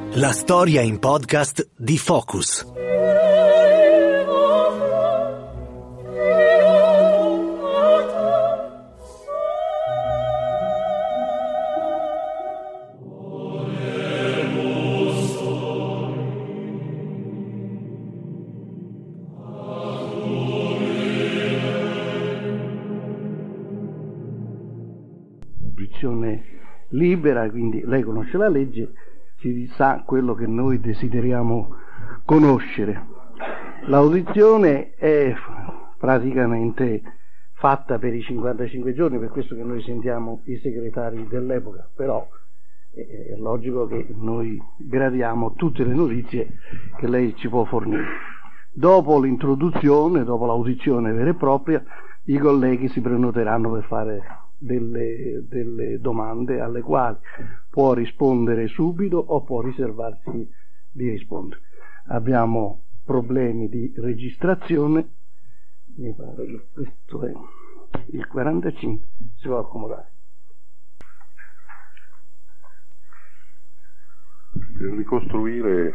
La storia in podcast di Focus. Libera, quindi lei conosce la legge, si sa quello che noi desideriamo conoscere. L'audizione è praticamente fatta per i 55 giorni, per questo che noi sentiamo i segretari dell'epoca, però è logico che noi gradiamo tutte le notizie che lei ci può fornire. Dopo l'introduzione, dopo l'audizione vera e propria, i colleghi si prenoteranno per fare delle domande alle quali può rispondere subito o può riservarsi di rispondere. Abbiamo problemi di registrazione, mi pare che questo è il 45, si può accomodare. Per ricostruire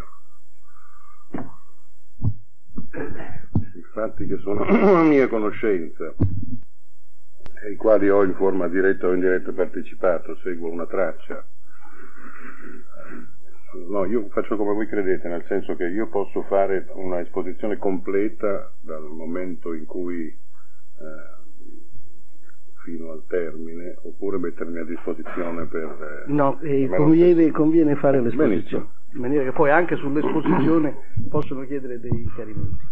i fatti che sono a mia conoscenza, ai quali ho in forma diretta o indiretta partecipato, seguo una traccia. No, io faccio come voi credete, nel senso che io posso fare una esposizione completa dal momento in cui fino al termine, oppure mettermi a disposizione per... No, conviene fare l'esposizione, in maniera che poi anche sull'esposizione possono chiedere dei chiarimenti.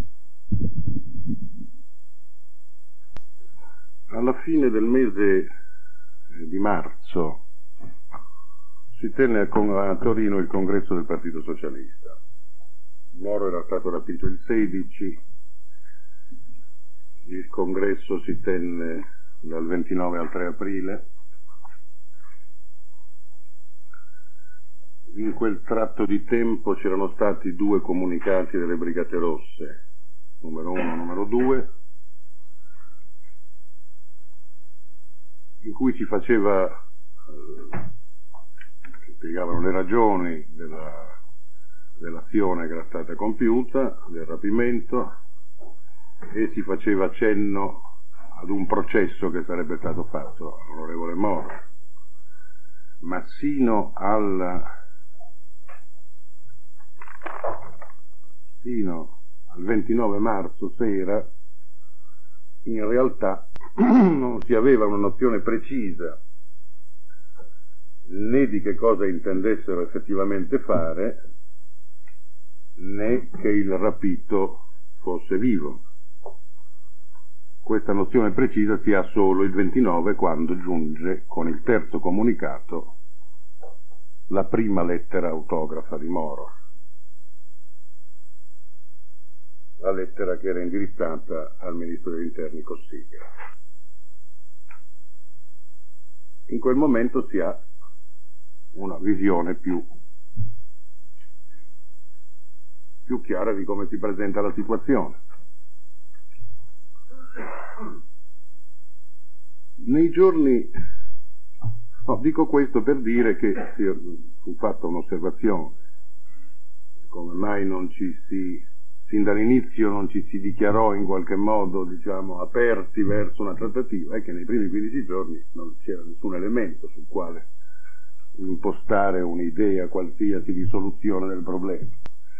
Alla fine del mese di marzo si tenne a Torino il congresso del Partito Socialista. Moro era stato rapito il 16, il congresso si tenne dal 29 al 3 aprile. In quel tratto di tempo c'erano stati 2 comunicati delle Brigate Rosse, numero 1 e numero 2, in cui si spiegavano le ragioni dell'azione che era stata compiuta, del rapimento, e si faceva cenno ad un processo che sarebbe stato fatto all'onorevole Moro. Ma sino al 29 marzo sera, in realtà non si aveva una nozione precisa né di che cosa intendessero effettivamente fare, né che il rapito fosse vivo. Questa nozione precisa si ha solo il 29, quando giunge con il terzo comunicato la prima lettera autografa di Moro, la lettera che era indirizzata al ministro degli interni Cossiga. In quel momento si ha una visione più chiara di come si presenta la situazione. Nei giorni, dico questo per dire che fu fatta un'osservazione, come mai non ci sin dall'inizio non ci si dichiarò in qualche modo, diciamo, aperti verso una trattativa, è che nei primi 15 giorni non c'era nessun elemento sul quale impostare un'idea qualsiasi di soluzione del problema.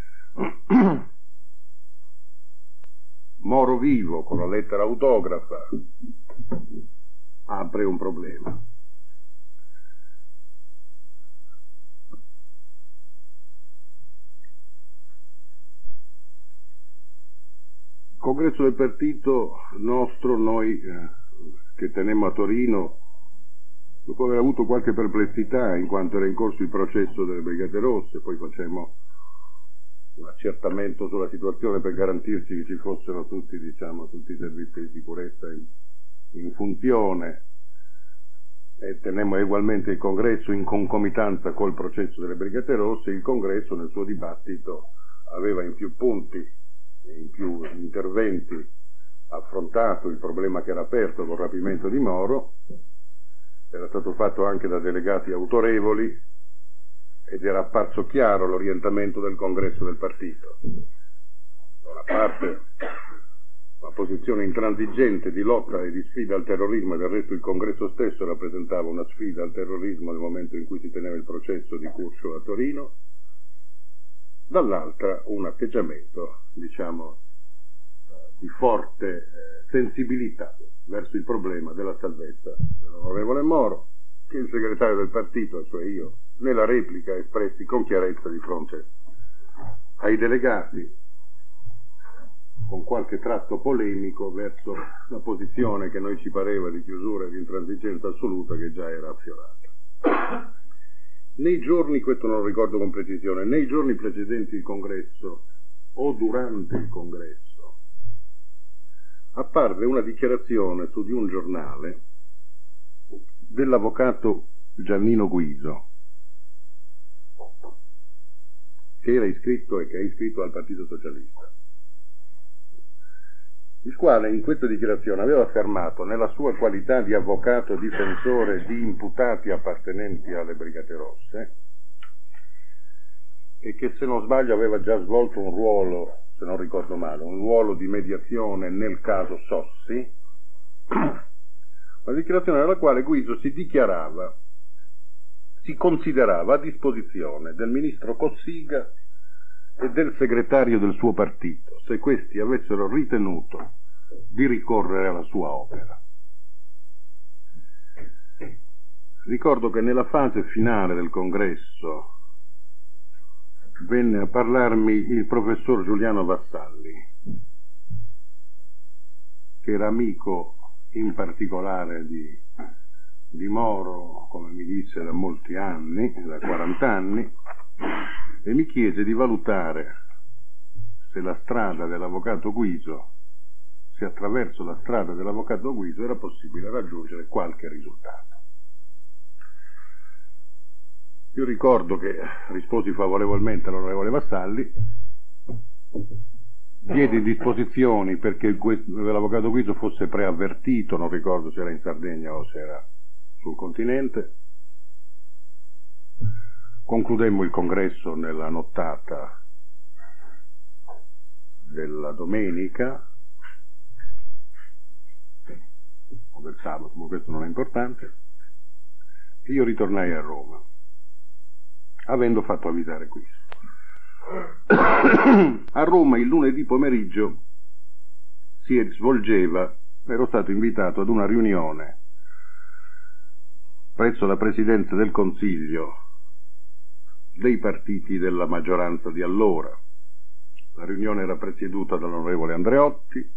Moro vivo, con la lettera autografa, apre un problema. Il congresso del partito nostro, noi che tenemmo a Torino, dopo aver avuto qualche perplessità in quanto era in corso il processo delle Brigate Rosse, poi facemmo un accertamento sulla situazione per garantirci che ci fossero tutti i servizi di sicurezza in funzione, e tenemmo ugualmente il congresso in concomitanza col processo delle Brigate Rosse. Il congresso nel suo dibattito aveva in più punti, in più interventi, affrontato il problema che era aperto col rapimento di Moro. Era stato fatto anche da delegati autorevoli ed era apparso chiaro l'orientamento del congresso del partito. Da una parte la posizione intransigente di lotta e di sfida al terrorismo, e del resto il congresso stesso rappresentava una sfida al terrorismo nel momento in cui si teneva il processo di Curcio a Torino, dall'altra un atteggiamento, diciamo, di forte sensibilità verso il problema della salvezza dell'onorevole Moro, che il segretario del partito, cioè io, nella replica espressi con chiarezza di fronte ai delegati, con qualche tratto polemico verso la posizione che noi ci pareva di chiusura e di intransigenza assoluta che già era affiorata. Nei giorni, questo non lo ricordo con precisione, nei giorni precedenti il congresso o durante il congresso apparve una dichiarazione su di un giornale dell'avvocato Giannino Guiso, che era iscritto e che è iscritto al Partito Socialista, il quale in questa dichiarazione aveva affermato, nella sua qualità di avvocato difensore di imputati appartenenti alle Brigate Rosse, e che se non sbaglio aveva già svolto un ruolo, se non ricordo male, un ruolo di mediazione nel caso Sossi, una dichiarazione nella quale Guiso si considerava a disposizione del ministro Cossiga e del segretario del suo partito, se questi avessero ritenuto di ricorrere alla sua opera. Ricordo che nella fase finale del congresso venne a parlarmi il professor Giuliano Vassalli, che era amico in particolare di Moro, come mi disse, da molti anni, da 40 anni, e mi chiese di valutare se la strada dell'avvocato Guiso, se attraverso la strada dell'avvocato Guiso era possibile raggiungere qualche risultato. Io ricordo che risposi favorevolmente all'onorevole Vassalli, diedi disposizioni perché l'avvocato Guiso fosse preavvertito, non ricordo se era in Sardegna o se era sul continente. Concludemmo il congresso nella nottata della domenica o del sabato, ma questo non è importante. Io ritornai a Roma, avendo fatto avvisare Guiso. A Roma il lunedì pomeriggio si svolgeva, ero stato invitato ad una riunione presso la Presidenza del Consiglio dei partiti della maggioranza di allora. La riunione era presieduta dall'onorevole Andreotti,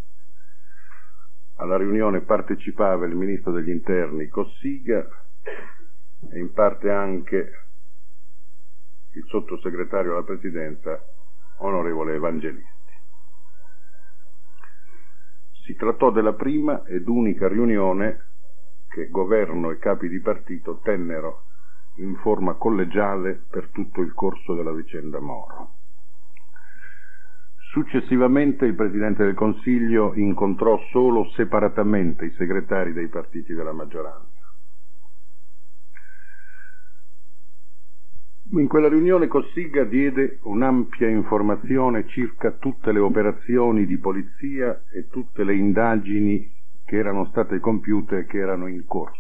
alla riunione partecipava il ministro degli interni Cossiga e in parte anche il sottosegretario alla presidenza onorevole Evangelisti. Si trattò della prima ed unica riunione che governo e capi di partito tennero in forma collegiale per tutto il corso della vicenda Moro. Successivamente il Presidente del Consiglio incontrò solo separatamente i segretari dei partiti della maggioranza. In quella riunione Cossiga diede un'ampia informazione circa tutte le operazioni di polizia e tutte le indagini che erano state compiute e che erano in corso.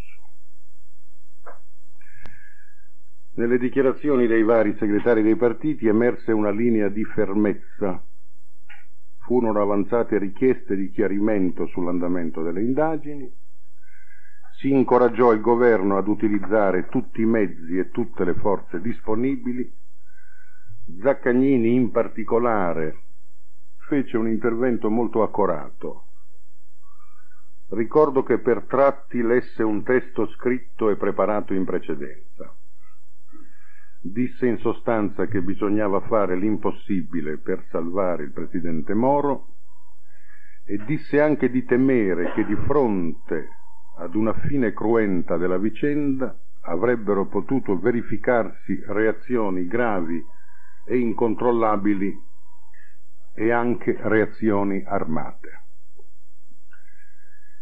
Nelle dichiarazioni dei vari segretari dei partiti emerse una linea di fermezza. Furono avanzate richieste di chiarimento sull'andamento delle indagini. Si incoraggiò il governo ad utilizzare tutti i mezzi e tutte le forze disponibili. Zaccagnini in particolare fece un intervento molto accorato. Ricordo che per tratti lesse un testo scritto e preparato in precedenza. Disse in sostanza che bisognava fare l'impossibile per salvare il presidente Moro e disse anche di temere che di fronte ad una fine cruenta della vicenda avrebbero potuto verificarsi reazioni gravi e incontrollabili e anche reazioni armate.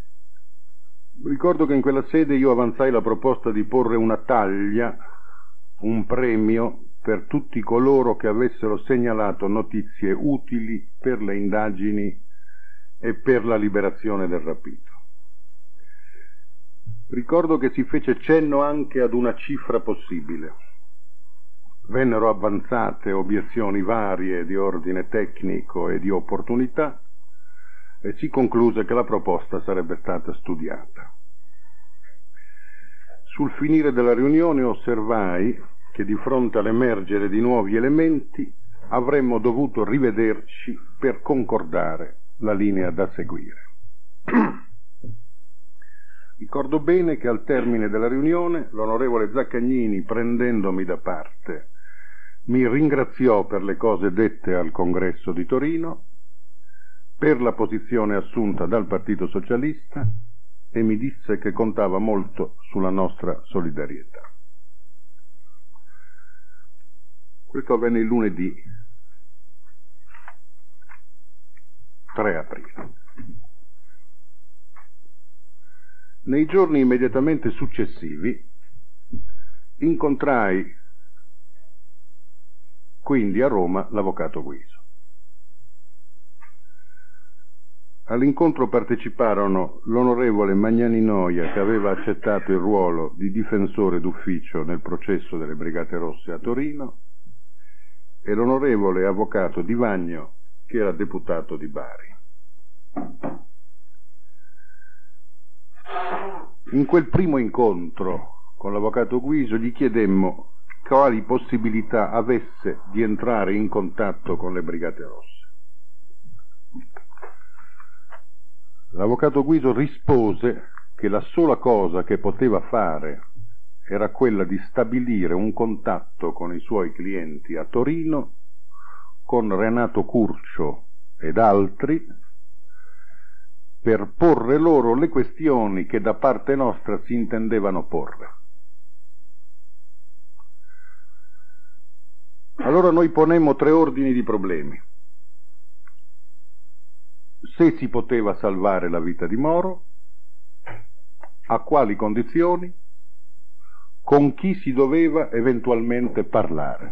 Ricordo che in quella sede io avanzai la proposta di porre una taglia un premio per tutti coloro che avessero segnalato notizie utili per le indagini e per la liberazione del rapito. Ricordo che si fece cenno anche ad una cifra possibile. Vennero avanzate obiezioni varie di ordine tecnico e di opportunità e si concluse che la proposta sarebbe stata studiata. Sul finire della riunione osservai che di fronte all'emergere di nuovi elementi avremmo dovuto rivederci per concordare la linea da seguire. Ricordo bene che al termine della riunione l'onorevole Zaccagnini, prendendomi da parte, mi ringraziò per le cose dette al Congresso di Torino, per la posizione assunta dal Partito Socialista e mi disse che contava molto sulla nostra solidarietà. Questo avvenne il lunedì 3 aprile. Nei giorni immediatamente successivi incontrai quindi a Roma l'avvocato Guiso. All'incontro parteciparono l'onorevole Magnani Noia, che aveva accettato il ruolo di difensore d'ufficio nel processo delle Brigate Rosse a Torino, e l'onorevole avvocato Di Vagno, che era deputato di Bari. In quel primo incontro con l'avvocato Guiso gli chiedemmo quali possibilità avesse di entrare in contatto con le Brigate Rosse. L'avvocato Guiso rispose che la sola cosa che poteva fare era quella di stabilire un contatto con i suoi clienti a Torino, con Renato Curcio ed altri, per porre loro le questioni che da parte nostra si intendevano porre. Allora noi ponemmo 3 ordini di problemi: se si poteva salvare la vita di Moro, a quali condizioni, con chi si doveva eventualmente parlare.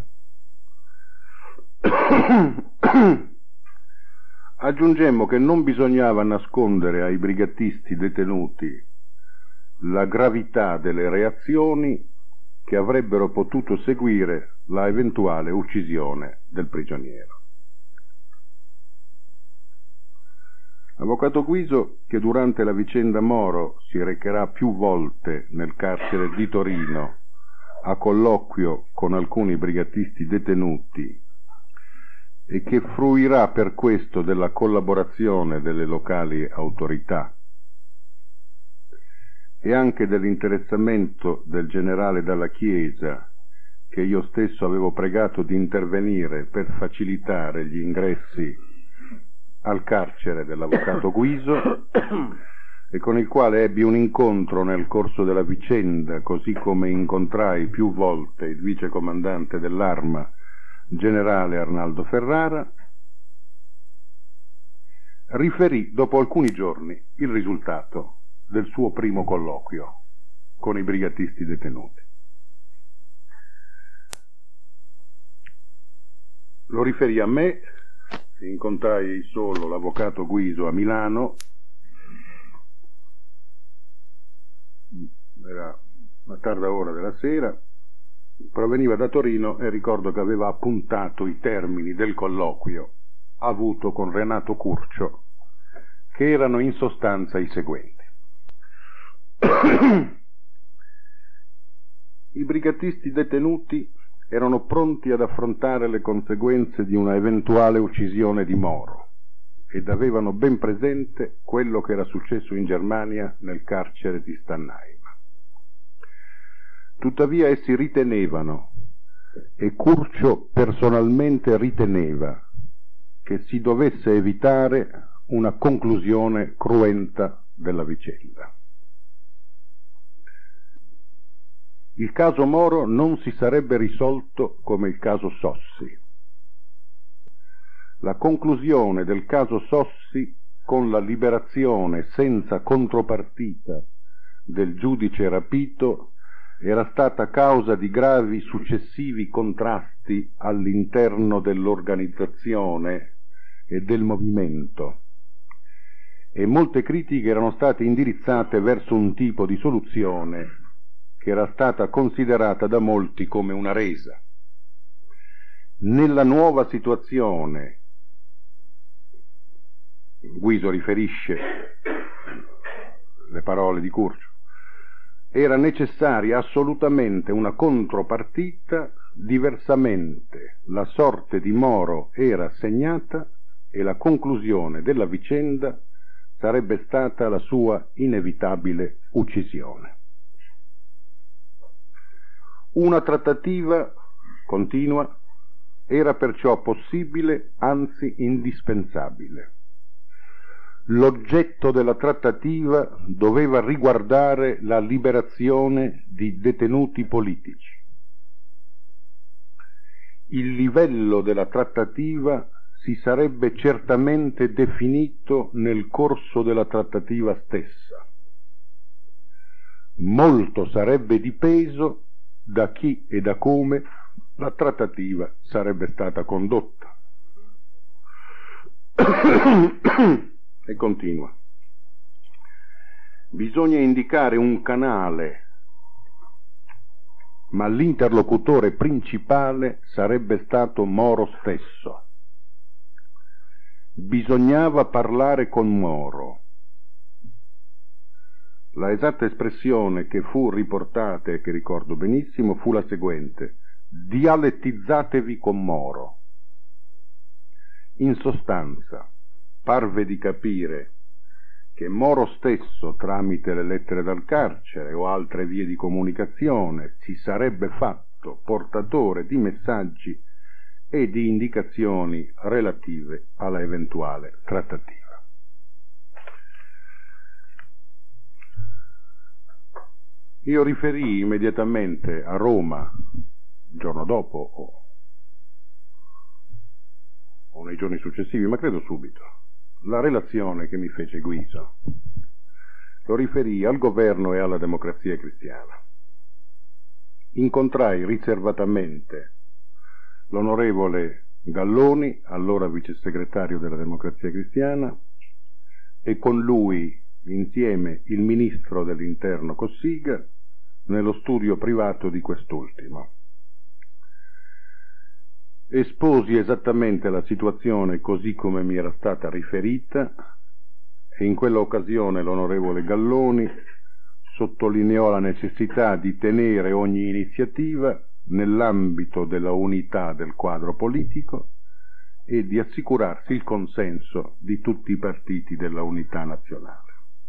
Aggiungemmo che non bisognava nascondere ai brigatisti detenuti la gravità delle reazioni che avrebbero potuto seguire la eventuale uccisione del prigioniero. Avvocato Guiso, che durante la vicenda Moro si recherà più volte nel carcere di Torino a colloquio con alcuni brigatisti detenuti e che fruirà per questo della collaborazione delle locali autorità e anche dell'interessamento del generale Dalla Chiesa, che io stesso avevo pregato di intervenire per facilitare gli ingressi al carcere dell'avvocato Guiso, e con il quale ebbi un incontro nel corso della vicenda, così come incontrai più volte il vicecomandante dell'Arma, generale Arnaldo Ferrara, riferì dopo alcuni giorni il risultato del suo primo colloquio con i brigatisti detenuti. Lo riferì a me. Incontrai solo l'avvocato Guiso a Milano, era una tarda ora della sera, proveniva da Torino e ricordo che aveva appuntato i termini del colloquio avuto con Renato Curcio, che erano in sostanza i seguenti. I brigatisti detenuti erano pronti ad affrontare le conseguenze di una eventuale uccisione di Moro ed avevano ben presente quello che era successo in Germania nel carcere di Stannheim. Tuttavia essi ritenevano, e Curcio personalmente riteneva, che si dovesse evitare una conclusione cruenta della vicenda. Il caso Moro non si sarebbe risolto come il caso Sossi. La conclusione del caso Sossi, con la liberazione senza contropartita del giudice rapito, era stata causa di gravi successivi contrasti all'interno dell'organizzazione e del movimento, e molte critiche erano state indirizzate verso un tipo di soluzione che era stata considerata da molti come una resa. Nella nuova situazione, Guiso riferisce le parole di Curcio, era necessaria assolutamente una contropartita, diversamente la sorte di Moro era segnata e la conclusione della vicenda sarebbe stata la sua inevitabile uccisione. Una trattativa continua era perciò possibile, anzi indispensabile. L'oggetto della trattativa doveva riguardare la liberazione di detenuti politici. Il livello della trattativa si sarebbe certamente definito nel corso della trattativa stessa. Molto sarebbe dipeso da chi e da come la trattativa sarebbe stata condotta. E continua. Bisogna indicare un canale, ma l'interlocutore principale sarebbe stato Moro stesso. Bisognava parlare con Moro. La esatta espressione che fu riportata e che ricordo benissimo fu la seguente: dialettizzatevi con Moro. In sostanza, parve di capire che Moro stesso, tramite le lettere dal carcere o altre vie di comunicazione, si sarebbe fatto portatore di messaggi e di indicazioni relative alla eventuale trattativa. Io riferii immediatamente a Roma, il giorno dopo o nei giorni successivi, ma credo subito, la relazione che mi fece Guiso. Lo riferì al governo e alla Democrazia Cristiana. Incontrai riservatamente l'onorevole Galloni, allora vice segretario della Democrazia Cristiana, e con lui insieme il ministro dell'Interno Cossiga nello studio privato di quest'ultimo. Esposi esattamente la situazione così come mi era stata riferita, e in quella occasione l'onorevole Galloni sottolineò la necessità di tenere ogni iniziativa nell'ambito della unità del quadro politico e di assicurarsi il consenso di tutti i partiti della unità nazionale.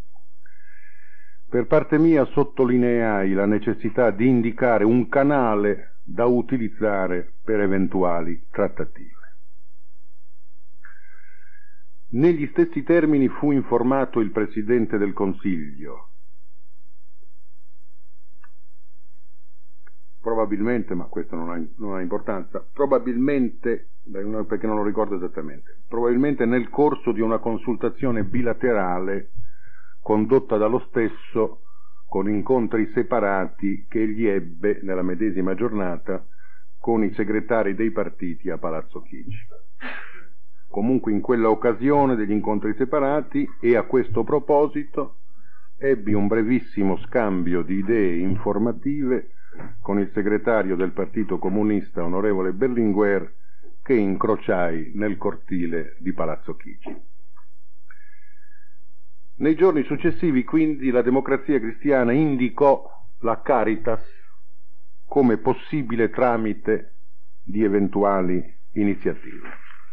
Per parte mia sottolineai la necessità di indicare un canale da utilizzare per eventuali trattative. Negli stessi termini fu informato il Presidente del Consiglio. Probabilmente, ma questo non ha importanza, probabilmente, perché non lo ricordo esattamente, probabilmente nel corso di una consultazione bilaterale condotta dallo stesso con incontri separati che egli ebbe nella medesima giornata con i segretari dei partiti a Palazzo Chigi. Comunque in quella occasione degli incontri separati e a questo proposito ebbi un brevissimo scambio di idee informative con il segretario del Partito Comunista, onorevole Berlinguer, che incrociai nel cortile di Palazzo Chigi. Nei giorni successivi, quindi, la Democrazia Cristiana indicò la Caritas come possibile tramite di eventuali iniziative.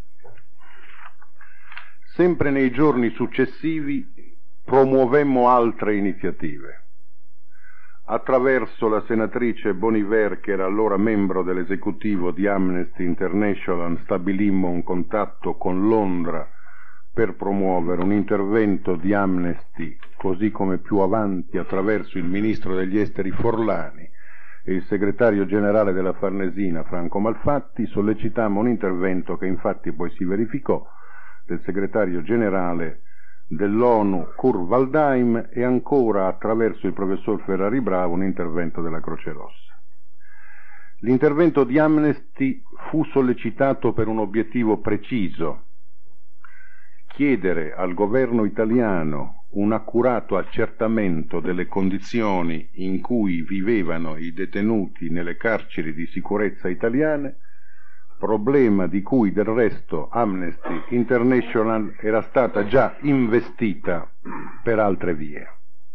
Sempre nei giorni successivi promuovemmo altre iniziative. Attraverso la senatrice Boniver, che era allora membro dell'esecutivo di Amnesty International, stabilimmo un contatto con Londra per promuovere un intervento di Amnesty, così come più avanti attraverso il ministro degli esteri Forlani e il segretario generale della Farnesina Franco Malfatti sollecitammo un intervento che infatti poi si verificò del segretario generale dell'ONU Kurt Waldheim e ancora attraverso il professor Ferrari Bravo un intervento della Croce Rossa. L'intervento di Amnesty fu sollecitato per un obiettivo preciso: chiedere al governo italiano un accurato accertamento delle condizioni in cui vivevano i detenuti nelle carceri di sicurezza italiane, problema di cui del resto Amnesty International era stata già investita per altre vie.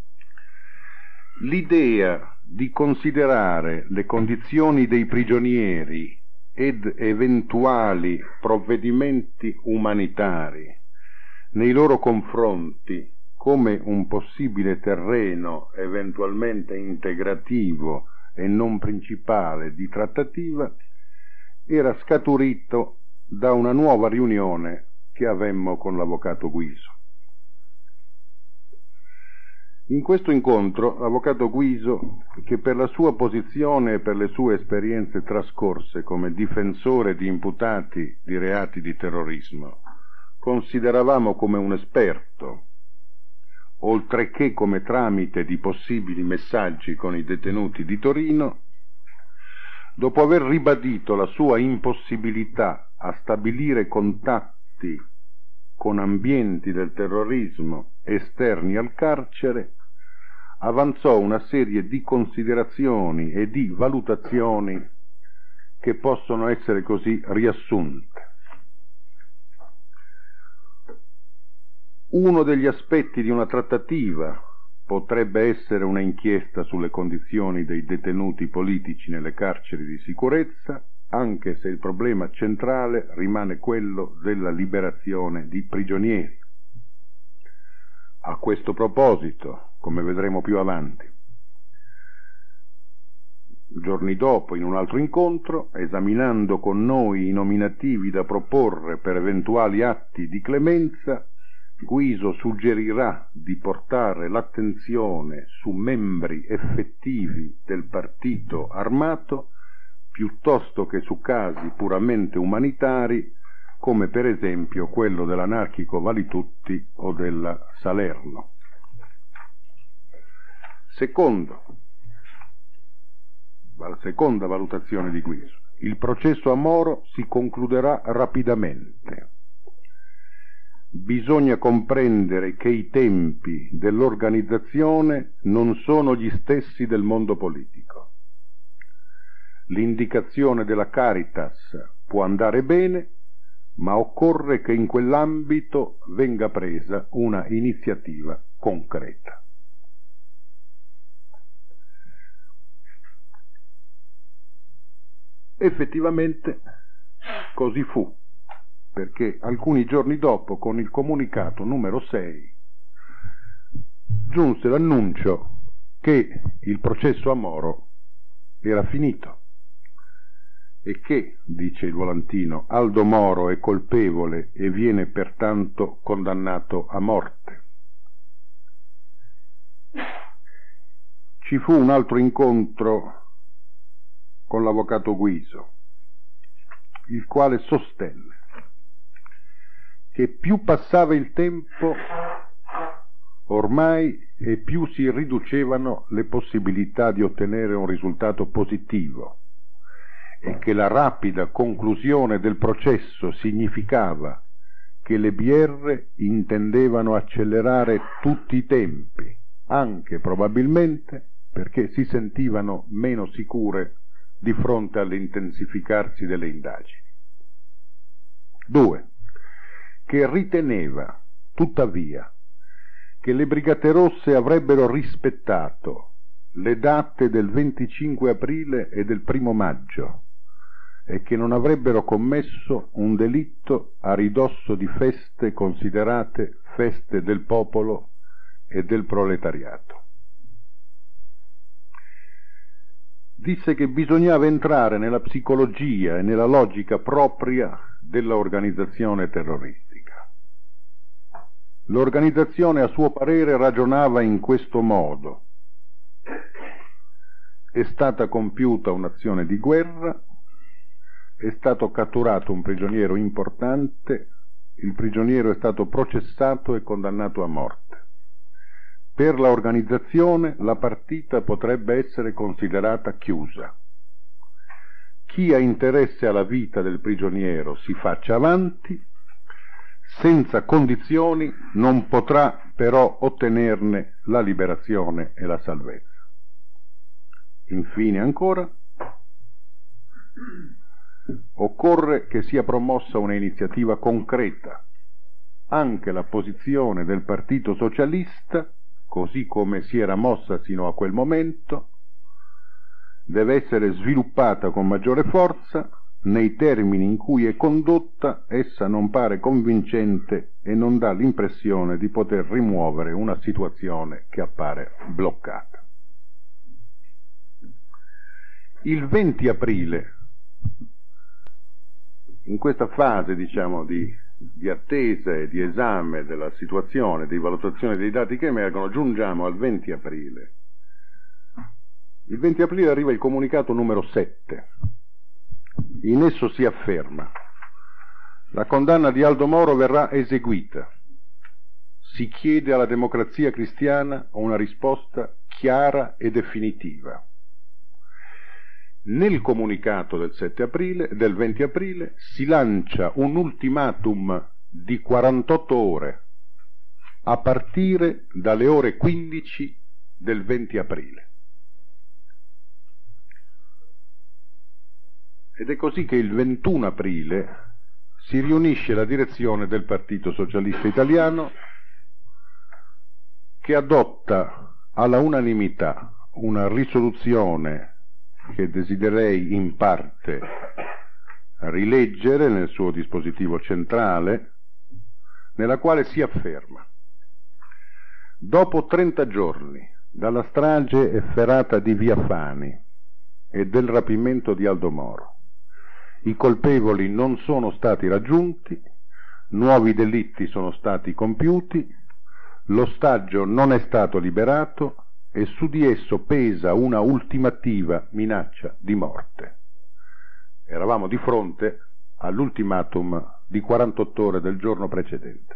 L'idea di considerare le condizioni dei prigionieri ed eventuali provvedimenti umanitari nei loro confronti come un possibile terreno eventualmente integrativo e non principale di trattativa era scaturito da una nuova riunione che avemmo con l'avvocato Guiso. In questo incontro l'avvocato Guiso, che per la sua posizione e per le sue esperienze trascorse come difensore di imputati di reati di terrorismo, consideravamo come un esperto, oltre che come tramite di possibili messaggi con i detenuti di Torino, dopo aver ribadito la sua impossibilità a stabilire contatti con ambienti del terrorismo esterni al carcere, avanzò una serie di considerazioni e di valutazioni che possono essere così riassunte. Uno degli aspetti di una trattativa potrebbe essere una inchiesta sulle condizioni dei detenuti politici nelle carceri di sicurezza, anche se il problema centrale rimane quello della liberazione di prigionieri. A questo proposito, come vedremo più avanti, giorni dopo, in un altro incontro, esaminando con noi i nominativi da proporre per eventuali atti di clemenza, Guiso suggerirà di portare l'attenzione su membri effettivi del partito armato piuttosto che su casi puramente umanitari come per esempio quello dell'anarchico Valitutti o della Salerno. La seconda valutazione di Guiso: il processo a Moro si concluderà rapidamente. Bisogna comprendere che i tempi dell'organizzazione non sono gli stessi del mondo politico. L'indicazione della Caritas può andare bene, ma occorre che in quell'ambito venga presa una iniziativa concreta. Effettivamente così fu, perché alcuni giorni dopo, con il comunicato numero 6, giunse l'annuncio che il processo a Moro era finito e che, dice il volantino, Aldo Moro è colpevole e viene pertanto condannato a morte. Ci fu un altro incontro con l'avvocato Guiso, il quale sostenne che più passava il tempo ormai e più si riducevano le possibilità di ottenere un risultato positivo e che la rapida conclusione del processo significava che le BR intendevano accelerare tutti i tempi, anche probabilmente perché si sentivano meno sicure di fronte all'intensificarsi delle indagini. 2. Che riteneva, tuttavia, che le Brigate Rosse avrebbero rispettato le date del 25 aprile e del 1 maggio e che non avrebbero commesso un delitto a ridosso di feste considerate feste del popolo e del proletariato. Disse che bisognava entrare nella psicologia e nella logica propria della organizzazione terroristica. L'organizzazione, a suo parere, ragionava in questo modo: è stata compiuta un'azione di guerra, è stato catturato un prigioniero importante il prigioniero è stato processato e condannato a morte. Per l'organizzazione la partita potrebbe essere considerata chiusa. Chi ha interesse alla vita del prigioniero si faccia avanti, senza condizioni non potrà però ottenerne la liberazione e la salvezza. Infine ancora, occorre che sia promossa una iniziativa concreta. Anche la posizione del Partito Socialista, così come si era mossa sino a quel momento, deve essere sviluppata con maggiore forza. Nei termini in cui è condotta, essa non pare convincente e non dà l'impressione di poter rimuovere una situazione che appare bloccata. Il 20 aprile, in questa fase, diciamo, di attesa e di esame della situazione, di valutazione dei dati che emergono, giungiamo al 20 aprile. Il 20 aprile arriva il comunicato numero 7. In esso si afferma: la condanna di Aldo Moro verrà eseguita. Si chiede alla Democrazia Cristiana una risposta chiara e definitiva. Nel comunicato del 20 aprile si lancia un ultimatum di 48 ore a partire dalle ore 15 del 20 aprile. Ed è così che il 21 aprile si riunisce la direzione del Partito Socialista Italiano, che adotta alla unanimità una risoluzione che desiderei in parte rileggere nel suo dispositivo centrale, nella quale si afferma: dopo 30 giorni dalla strage efferata di Via Fani e del rapimento di Aldo Moro, i colpevoli non sono stati raggiunti, nuovi delitti sono stati compiuti, l'ostaggio non è stato liberato e su di esso pesa una ultimativa minaccia di morte. Eravamo di fronte all'ultimatum di 48 ore del giorno precedente.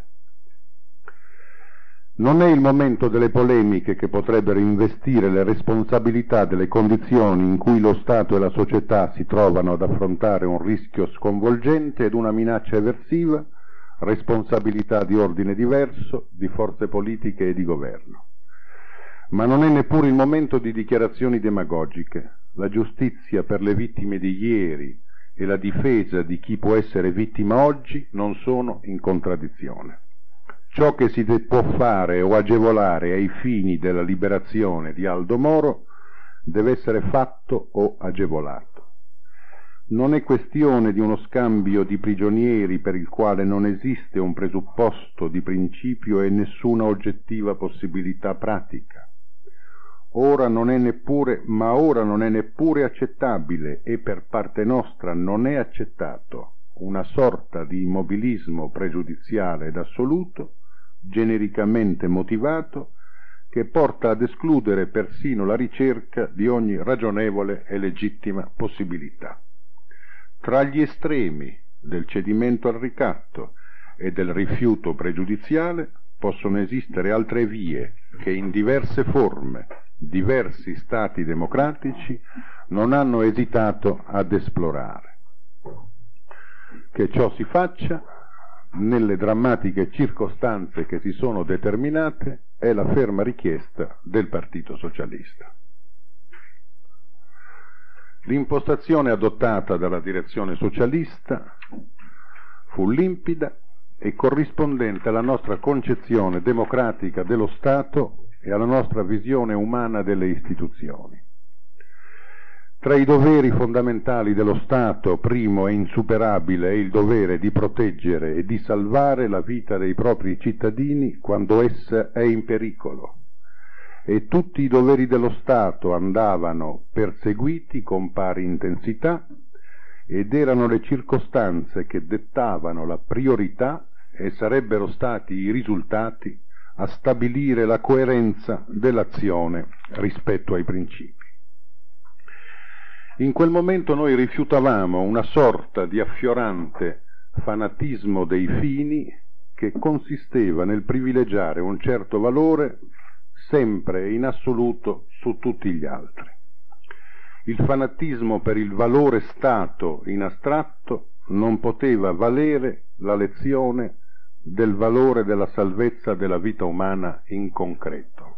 Non è il momento delle polemiche che potrebbero investire le responsabilità delle condizioni in cui lo Stato e la società si trovano ad affrontare un rischio sconvolgente ed una minaccia eversiva, responsabilità di ordine diverso, di forze politiche e di governo. Ma non è neppure il momento di dichiarazioni demagogiche. La giustizia per le vittime di ieri e la difesa di chi può essere vittima oggi non sono in contraddizione. Ciò che si può fare o agevolare ai fini della liberazione di Aldo Moro deve essere fatto o agevolato. Non è questione di uno scambio di prigionieri per il quale non esiste un presupposto di principio e nessuna oggettiva possibilità pratica. Ora non è neppure accettabile, e per parte nostra non è accettato, una sorta di immobilismo pregiudiziale ed assoluto, genericamente motivato, che porta ad escludere persino la ricerca di ogni ragionevole e legittima possibilità. Tra gli estremi del cedimento al ricatto e del rifiuto pregiudiziale possono esistere altre vie che in diverse forme diversi stati democratici non hanno esitato ad esplorare. Che ciò si faccia nelle drammatiche circostanze che si sono determinate è la ferma richiesta del Partito Socialista. L'impostazione adottata dalla direzione socialista fu limpida e corrispondente alla nostra concezione democratica dello Stato e alla nostra visione umana delle istituzioni. Tra i doveri fondamentali dello Stato, primo e insuperabile è il dovere di proteggere e di salvare la vita dei propri cittadini quando essa è in pericolo, e tutti i doveri dello Stato andavano perseguiti con pari intensità ed erano le circostanze che dettavano la priorità e sarebbero stati i risultati a stabilire la coerenza dell'azione rispetto ai principi. In quel momento noi rifiutavamo una sorta di affiorante fanatismo dei fini che consisteva nel privilegiare un certo valore sempre e in assoluto su tutti gli altri. Il fanatismo per il valore Stato in astratto non poteva valere la lezione del valore della salvezza della vita umana in concreto.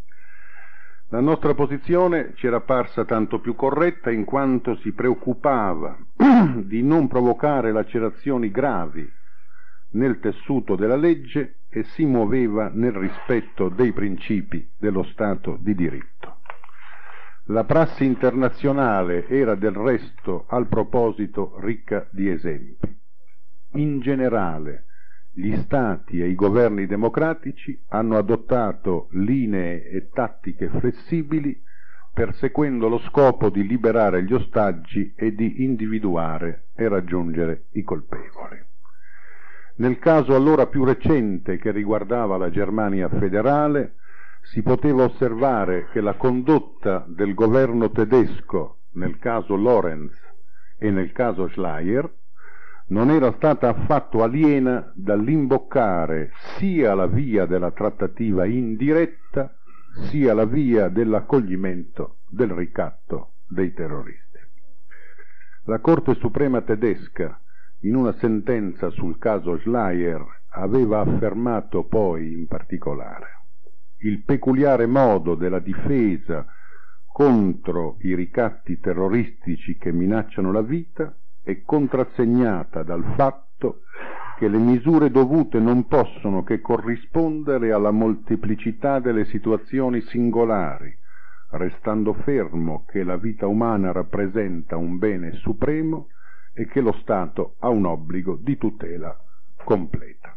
La nostra posizione ci era parsa tanto più corretta in quanto si preoccupava di non provocare lacerazioni gravi nel tessuto della legge e si muoveva nel rispetto dei principi dello Stato di diritto. La prassi internazionale era del resto al proposito ricca di esempi. In generale, gli Stati e i governi democratici hanno adottato linee e tattiche flessibili perseguendo lo scopo di liberare gli ostaggi e di individuare e raggiungere i colpevoli. Nel caso allora più recente che riguardava la Germania federale, si poteva osservare che la condotta del governo tedesco nel caso Lorenz e nel caso Schleyer non era stata affatto aliena dall'imboccare sia la via della trattativa indiretta sia la via dell'accoglimento del ricatto dei terroristi. La Corte Suprema tedesca, in una sentenza sul caso Schleyer, aveva affermato poi in particolare: il peculiare modo della difesa contro i ricatti terroristici che minacciano la vita è contrassegnata dal fatto che le misure dovute non possono che corrispondere alla molteplicità delle situazioni singolari, restando fermo che la vita umana rappresenta un bene supremo e che lo Stato ha un obbligo di tutela completa.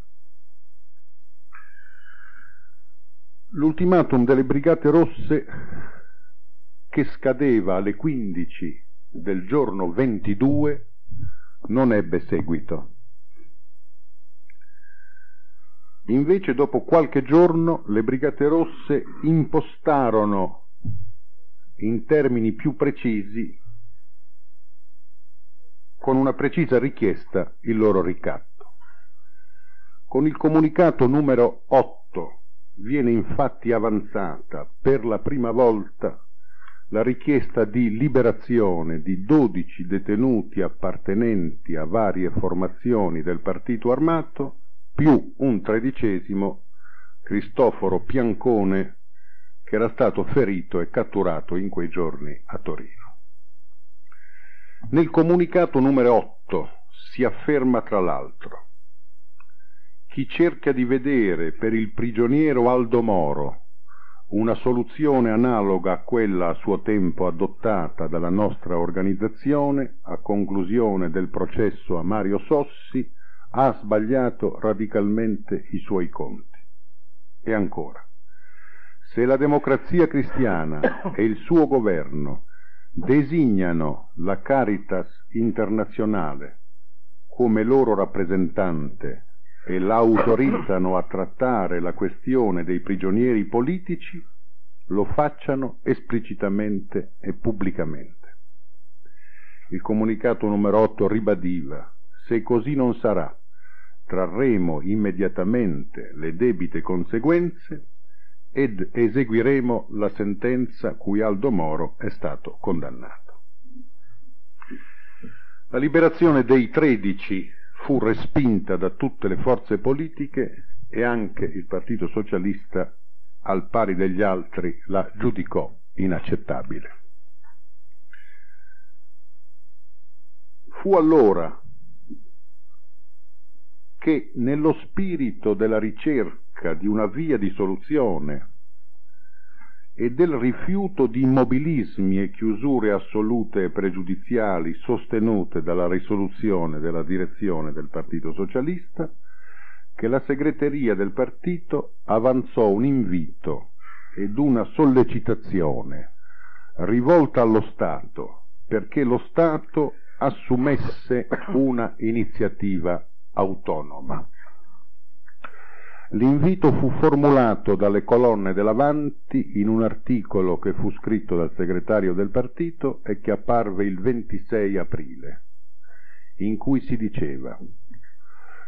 L'ultimatum delle Brigate Rosse, che scadeva alle 15 del giorno 22, non ebbe seguito. Invece, dopo qualche giorno, le Brigate Rosse impostarono in termini più precisi, con una precisa richiesta, il loro ricatto. Con il comunicato numero 8 viene infatti avanzata per la prima volta la richiesta di liberazione di 12 detenuti appartenenti a varie formazioni del partito armato, più un 13°, Cristoforo Piancone, che era stato ferito e catturato in quei giorni a Torino. Nel comunicato numero 8 si afferma tra l'altro: chi cerca di vedere per il prigioniero Aldo Moro una soluzione analoga a quella a suo tempo adottata dalla nostra organizzazione a conclusione del processo a Mario Sossi ha sbagliato radicalmente i suoi conti. E ancora, se la Democrazia Cristiana e il suo governo designano la Caritas internazionale come loro rappresentante e la autorizzano a trattare la questione dei prigionieri politici, lo facciano esplicitamente e pubblicamente. Il comunicato numero 8 ribadiva: se così non sarà, trarremo immediatamente le debite conseguenze ed eseguiremo la sentenza cui Aldo Moro è stato condannato. La liberazione dei 13 fu respinta da tutte le forze politiche e anche il Partito Socialista, al pari degli altri, la giudicò inaccettabile. Fu allora che, nello spirito della ricerca di una via di soluzione e del rifiuto di immobilismi e chiusure assolute e pregiudiziali sostenute dalla risoluzione della direzione del Partito Socialista, che la segreteria del partito avanzò un invito ed una sollecitazione rivolta allo Stato perché lo Stato assumesse una iniziativa autonoma. L'invito fu formulato dalle colonne dell'Avanti in un articolo che fu scritto dal segretario del partito e che apparve il 26 aprile, in cui si diceva: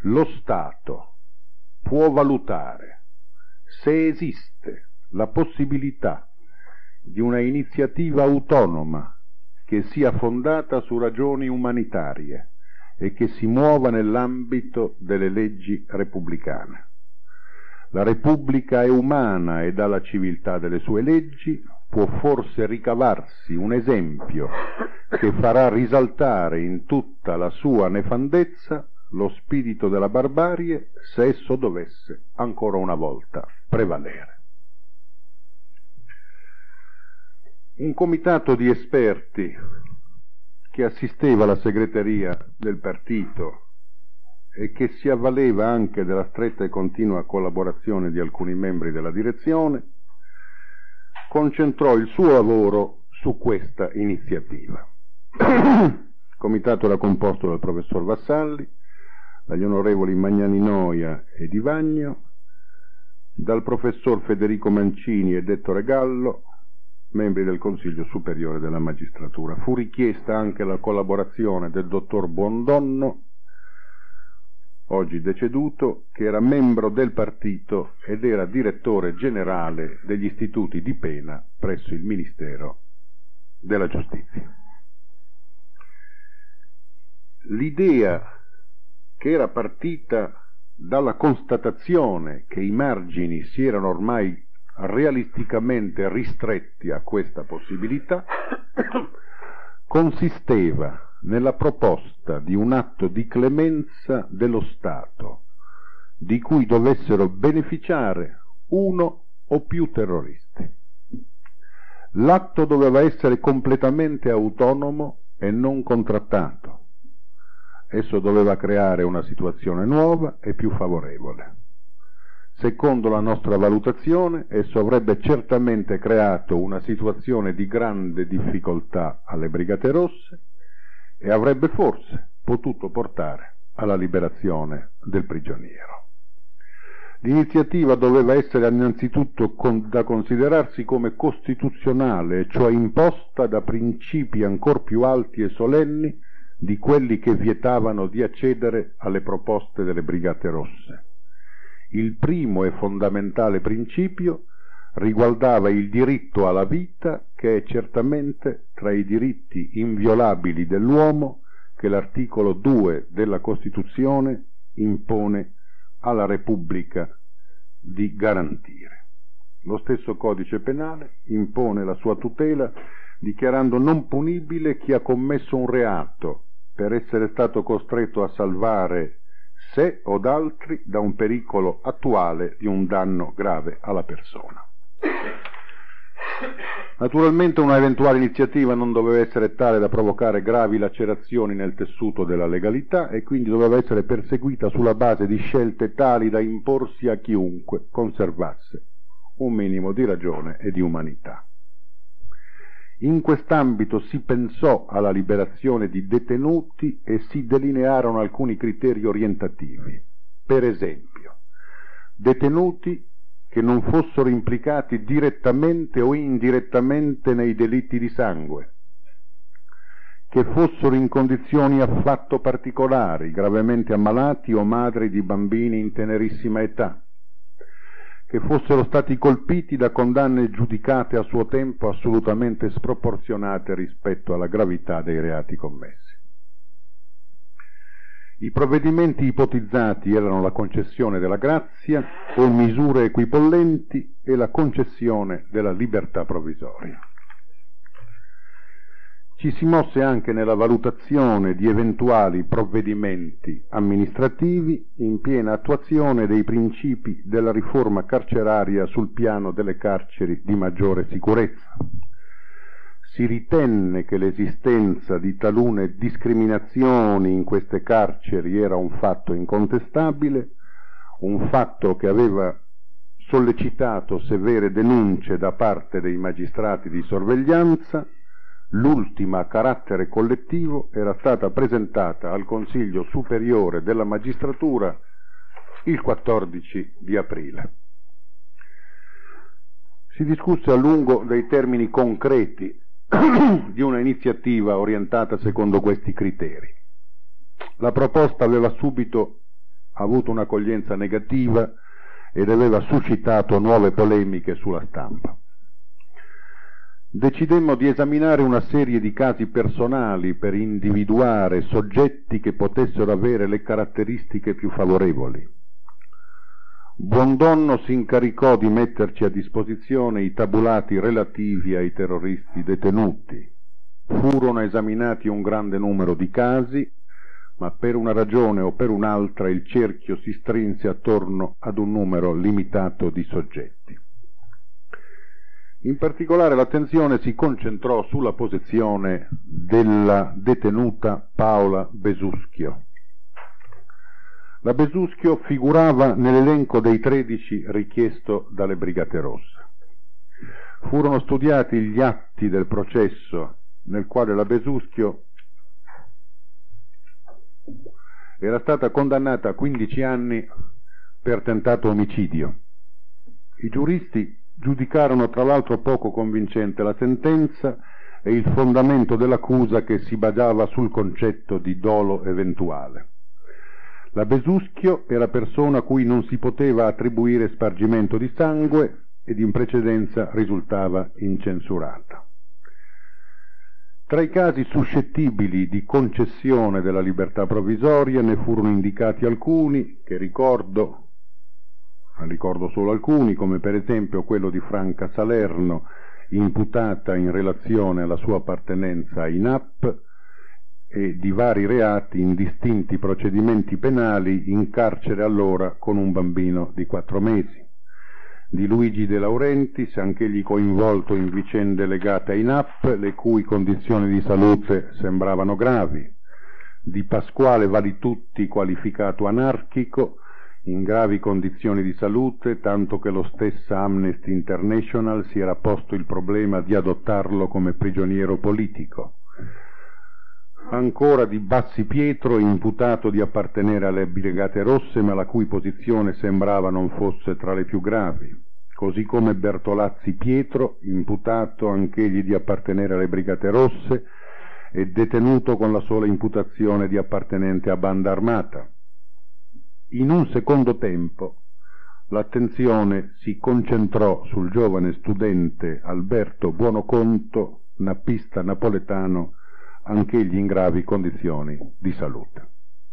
lo Stato può valutare se esiste la possibilità di una iniziativa autonoma che sia fondata su ragioni umanitarie e che si muova nell'ambito delle leggi repubblicane. La Repubblica è umana e dalla civiltà delle sue leggi può forse ricavarsi un esempio che farà risaltare in tutta la sua nefandezza lo spirito della barbarie se esso dovesse ancora una volta prevalere. Un comitato di esperti che assisteva la segreteria del partito e che si avvaleva anche della stretta e continua collaborazione di alcuni membri della direzione, concentrò il suo lavoro su questa iniziativa. Il comitato era composto dal professor Vassalli, dagli onorevoli Magnani Noia e Di Vagno, dal professor Federico Mancini ed Ettore Gallo, membri del Consiglio Superiore della Magistratura. Fu richiesta anche la collaborazione del dottor Buondonno, oggi deceduto, che era membro del partito ed era direttore generale degli istituti di pena presso il Ministero della Giustizia. L'idea che era partita dalla constatazione che i margini si erano ormai realisticamente ristretti a questa possibilità consisteva nella proposta di un atto di clemenza dello Stato di cui dovessero beneficiare uno o più terroristi. L'atto doveva essere completamente autonomo e non contrattato. Esso doveva creare una situazione nuova e più favorevole. Secondo la nostra valutazione, esso avrebbe certamente creato una situazione di grande difficoltà alle Brigate Rosse e avrebbe forse potuto portare alla liberazione del prigioniero. L'iniziativa doveva essere innanzitutto da considerarsi come costituzionale, cioè imposta da principi ancor più alti e solenni di quelli che vietavano di accedere alle proposte delle Brigate Rosse. Il primo e fondamentale principio riguardava il diritto alla vita, che è certamente tra i diritti inviolabili dell'uomo che l'articolo 2 della Costituzione impone alla Repubblica di garantire. Lo stesso Codice Penale impone la sua tutela dichiarando non punibile chi ha commesso un reato per essere stato costretto a salvare sé o altri da un pericolo attuale di un danno grave alla persona. Naturalmente una eventuale iniziativa non doveva essere tale da provocare gravi lacerazioni nel tessuto della legalità e quindi doveva essere perseguita sulla base di scelte tali da imporsi a chiunque conservasse un minimo di ragione e di umanità. In quest'ambito si pensò alla liberazione di detenuti e si delinearono alcuni criteri orientativi. Per esempio, detenuti che non fossero implicati direttamente o indirettamente nei delitti di sangue, che fossero in condizioni affatto particolari, gravemente ammalati o madri di bambini in tenerissima età, che fossero stati colpiti da condanne giudicate a suo tempo assolutamente sproporzionate rispetto alla gravità dei reati commessi. I provvedimenti ipotizzati erano la concessione della grazia o misure equipollenti e la concessione della libertà provvisoria. Ci si mosse anche nella valutazione di eventuali provvedimenti amministrativi in piena attuazione dei principi della riforma carceraria sul piano delle carceri di maggiore sicurezza. Si ritenne che l'esistenza di talune discriminazioni in queste carceri era un fatto incontestabile, un fatto che aveva sollecitato severe denunce da parte dei magistrati di sorveglianza. L'ultima a carattere collettivo era stata presentata al Consiglio Superiore della Magistratura il 14 di aprile. Si discusse a lungo dei termini concreti di una iniziativa orientata secondo questi criteri. La proposta aveva subito ha avuto un'accoglienza negativa ed aveva suscitato nuove polemiche sulla stampa. Decidemmo di esaminare una serie di casi personali per individuare soggetti che potessero avere le caratteristiche più favorevoli. Buondonno si incaricò di metterci a disposizione i tabulati relativi ai terroristi detenuti. Furono esaminati un grande numero di casi, ma per una ragione o per un'altra il cerchio si strinse attorno ad un numero limitato di soggetti. In particolare l'attenzione si concentrò sulla posizione della detenuta Paola Besuschio. La Besuschio figurava nell'elenco dei 13 richiesto dalle Brigate Rosse. Furono studiati gli atti del processo nel quale la Besuschio era stata condannata a 15 anni per tentato omicidio. I giuristi giudicarono tra l'altro poco convincente la sentenza e il fondamento dell'accusa che si basava sul concetto di dolo eventuale. La Besuschio era persona a cui non si poteva attribuire spargimento di sangue ed in precedenza risultava incensurata. Tra i casi suscettibili di concessione della libertà provvisoria ne furono indicati alcuni che ricordo solo alcuni, come per esempio quello di Franca Salerno, imputata in relazione alla sua appartenenza ai NAP, e di vari reati in distinti procedimenti penali in carcere allora con un bambino di 4 mesi. Di Luigi De Laurentiis, anch'egli coinvolto in vicende legate ai NAP, le cui condizioni di salute sembravano gravi. Di Pasquale Valitutti, qualificato anarchico, in gravi condizioni di salute, tanto che lo stessa Amnesty International si era posto il problema di adottarlo come prigioniero politico. Ancora di Bassi Pietro, imputato di appartenere alle Brigate Rosse, ma la cui posizione sembrava non fosse tra le più gravi, così come Bertolazzi Pietro, imputato anch'egli di appartenere alle Brigate Rosse e detenuto con la sola imputazione di appartenente a banda armata. In un secondo tempo l'attenzione si concentrò sul giovane studente Alberto Buonoconto, nappista napoletano, anch'egli in gravi condizioni di salute.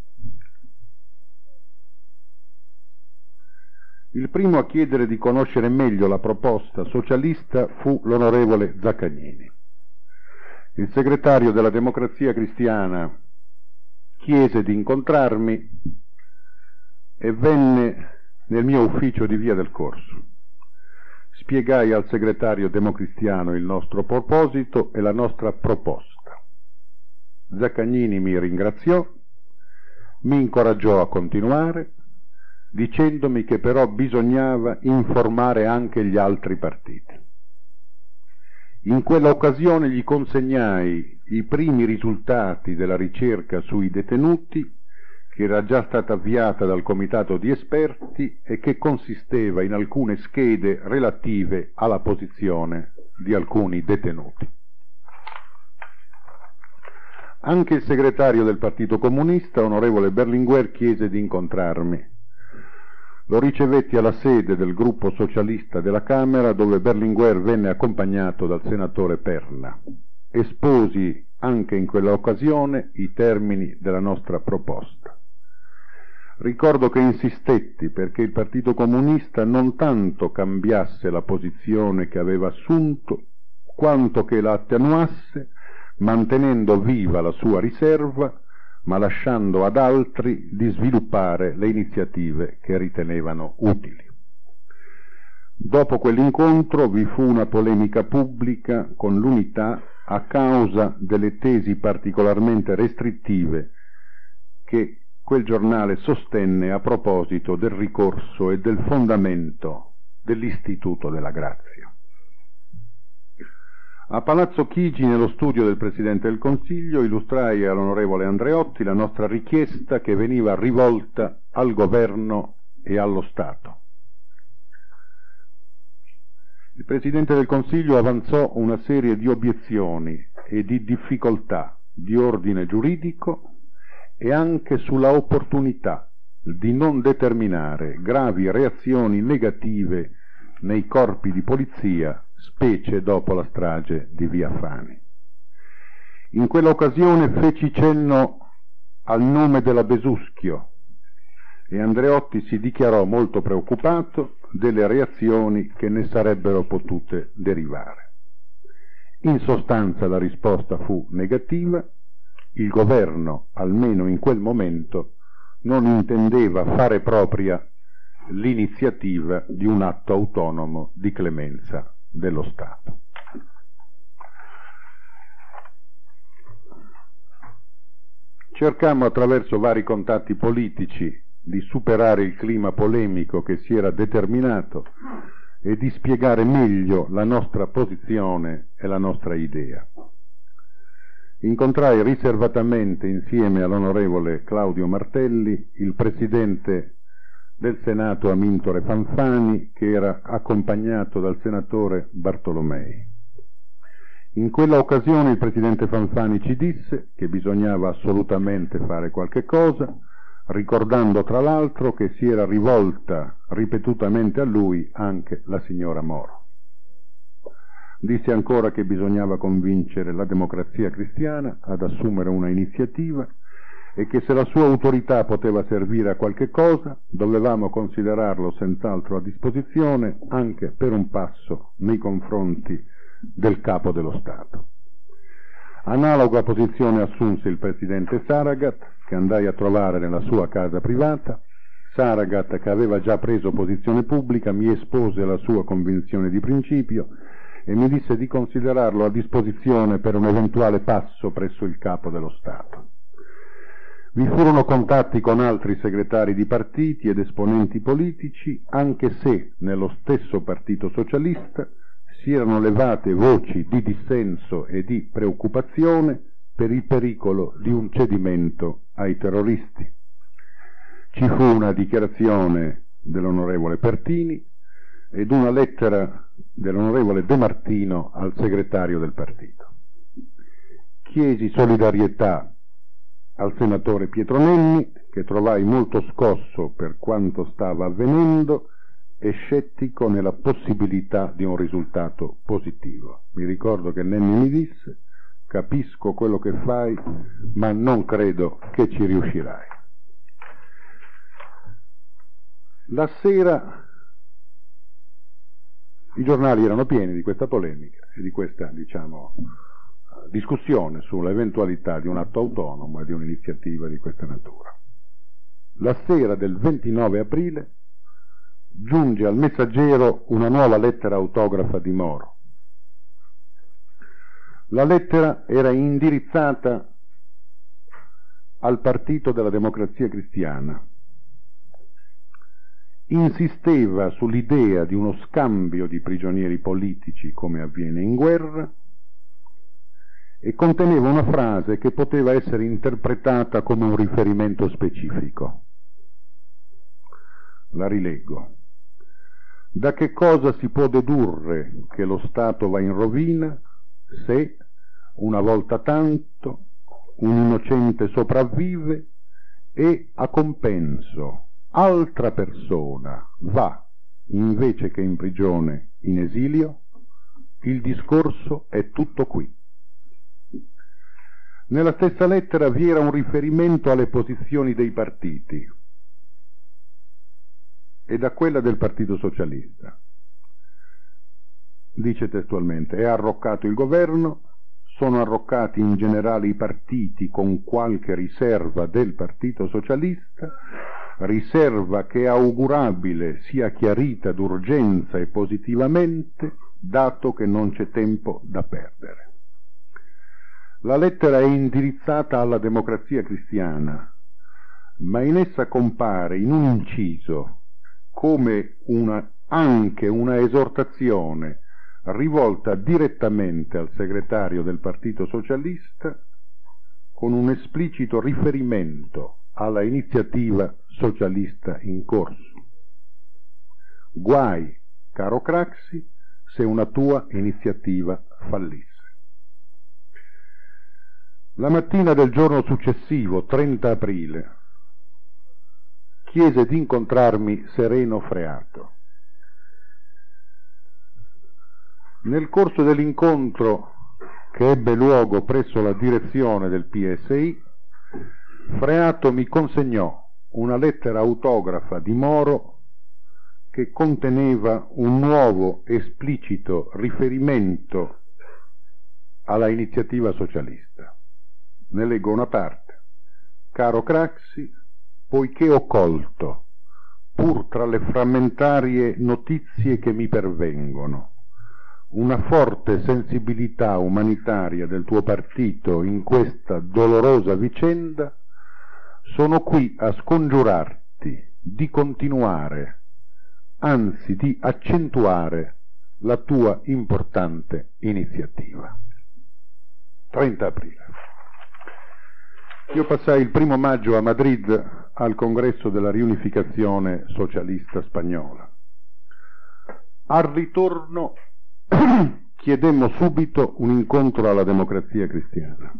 Il primo a chiedere di conoscere meglio la proposta socialista fu l'onorevole Zaccagnini. Il segretario della Democrazia Cristiana chiese di incontrarmi e venne nel mio ufficio di Via del Corso. Spiegai al segretario democristiano il nostro proposito e la nostra proposta. Zaccagnini mi ringraziò, mi incoraggiò a continuare, dicendomi che però bisognava informare anche gli altri partiti. In quella occasione gli consegnai i primi risultati della ricerca sui detenuti, che era già stata avviata dal comitato di esperti e che consisteva in alcune schede relative alla posizione di alcuni detenuti. Anche il segretario del Partito Comunista, onorevole Berlinguer, chiese di incontrarmi. Lo ricevetti alla sede del gruppo socialista della Camera, dove Berlinguer venne accompagnato dal senatore Perna. Esposi anche in quella occasione i termini della nostra proposta. Ricordo che insistetti perché il Partito Comunista non tanto cambiasse la posizione che aveva assunto, quanto che la attenuasse, mantenendo viva la sua riserva, ma lasciando ad altri di sviluppare le iniziative che ritenevano utili. Dopo quell'incontro vi fu una polemica pubblica con l'Unità a causa delle tesi particolarmente restrittive che quel giornale sostenne a proposito del ricorso e del fondamento dell'istituto della grazia. A Palazzo Chigi, nello studio del Presidente del Consiglio, illustrai all'onorevole Andreotti la nostra richiesta che veniva rivolta al Governo e allo Stato. Il Presidente del Consiglio avanzò una serie di obiezioni e di difficoltà di ordine giuridico e anche sulla opportunità di non determinare gravi reazioni negative nei corpi di polizia, specie dopo la strage di Via Fani. In quell'occasione feci cenno al nome della Besuschio e Andreotti si dichiarò molto preoccupato delle reazioni che ne sarebbero potute derivare. In sostanza la risposta fu negativa. Il governo, almeno in quel momento, non intendeva fare propria l'iniziativa di un atto autonomo di clemenza dello Stato. Cercammo attraverso vari contatti politici di superare il clima polemico che si era determinato e di spiegare meglio la nostra posizione e la nostra idea. Incontrai riservatamente insieme all'onorevole Claudio Martelli il presidente del Senato Amintore Fanfani, che era accompagnato dal senatore Bartolomei. In quella occasione il presidente Fanfani ci disse che bisognava assolutamente fare qualche cosa, ricordando tra l'altro che si era rivolta ripetutamente a lui anche la signora Moro. Disse ancora che bisognava convincere la Democrazia Cristiana ad assumere una iniziativa e che se la sua autorità poteva servire a qualche cosa, dovevamo considerarlo senz'altro a disposizione anche per un passo nei confronti del Capo dello Stato. Analoga posizione assunse il presidente Saragat, che andai a trovare nella sua casa privata. Saragat, che aveva già preso posizione pubblica, mi espose la sua convinzione di principio e mi disse di considerarlo a disposizione per un eventuale passo presso il Capo dello Stato. Vi furono contatti con altri segretari di partiti ed esponenti politici, anche se nello stesso Partito Socialista si erano levate voci di dissenso e di preoccupazione per il pericolo di un cedimento ai terroristi. Ci fu una dichiarazione dell'onorevole Pertini ed una lettera dell'onorevole De Martino al segretario del partito. Chiesi solidarietà al senatore Pietro Nenni, che trovai molto scosso per quanto stava avvenendo e scettico nella possibilità di un risultato positivo. Mi ricordo che Nenni mi disse: capisco quello che fai, ma non credo che ci riuscirai. La sera i giornali erano pieni di questa polemica e di questa, discussione sull'eventualità di un atto autonomo e di un'iniziativa di questa natura. La sera del 29 aprile giunge al Messaggero una nuova lettera autografa di Moro. La lettera era indirizzata al Partito della Democrazia Cristiana. Insisteva sull'idea di uno scambio di prigionieri politici come avviene in guerra e conteneva una frase che poteva essere interpretata come un riferimento specifico. La rileggo. Da che cosa si può dedurre che lo Stato va in rovina se, una volta tanto, un innocente sopravvive e, a compenso, altra persona va, invece che in prigione, in esilio? Il discorso è tutto qui. Nella stessa lettera vi era un riferimento alle posizioni dei partiti e da quella del Partito Socialista. Dice testualmente: è arroccato il governo, sono arroccati in generale i partiti con qualche riserva del Partito Socialista, riserva che è augurabile sia chiarita d'urgenza e positivamente, dato che non c'è tempo da perdere. La lettera è indirizzata alla Democrazia Cristiana, ma in essa compare in un inciso come anche una esortazione rivolta direttamente al segretario del Partito Socialista, con un esplicito riferimento alla iniziativa socialista in corso. Guai, caro Craxi, se una tua iniziativa fallisse. La mattina del giorno successivo, 30 aprile, chiese di incontrarmi Sereno Freato. Nel corso dell'incontro, che ebbe luogo presso la direzione del PSI, Freato mi consegnò una lettera autografa di Moro che conteneva un nuovo esplicito riferimento alla iniziativa socialista. Ne leggo una parte. Caro Craxi, poiché ho colto, pur tra le frammentarie notizie che mi pervengono, una forte sensibilità umanitaria del tuo partito in questa dolorosa vicenda, sono qui a scongiurarti di continuare, anzi di accentuare la tua importante iniziativa. 30 aprile. Io passai il 1° maggio a Madrid al congresso della riunificazione socialista spagnola. Al ritorno chiedemmo subito un incontro alla Democrazia Cristiana.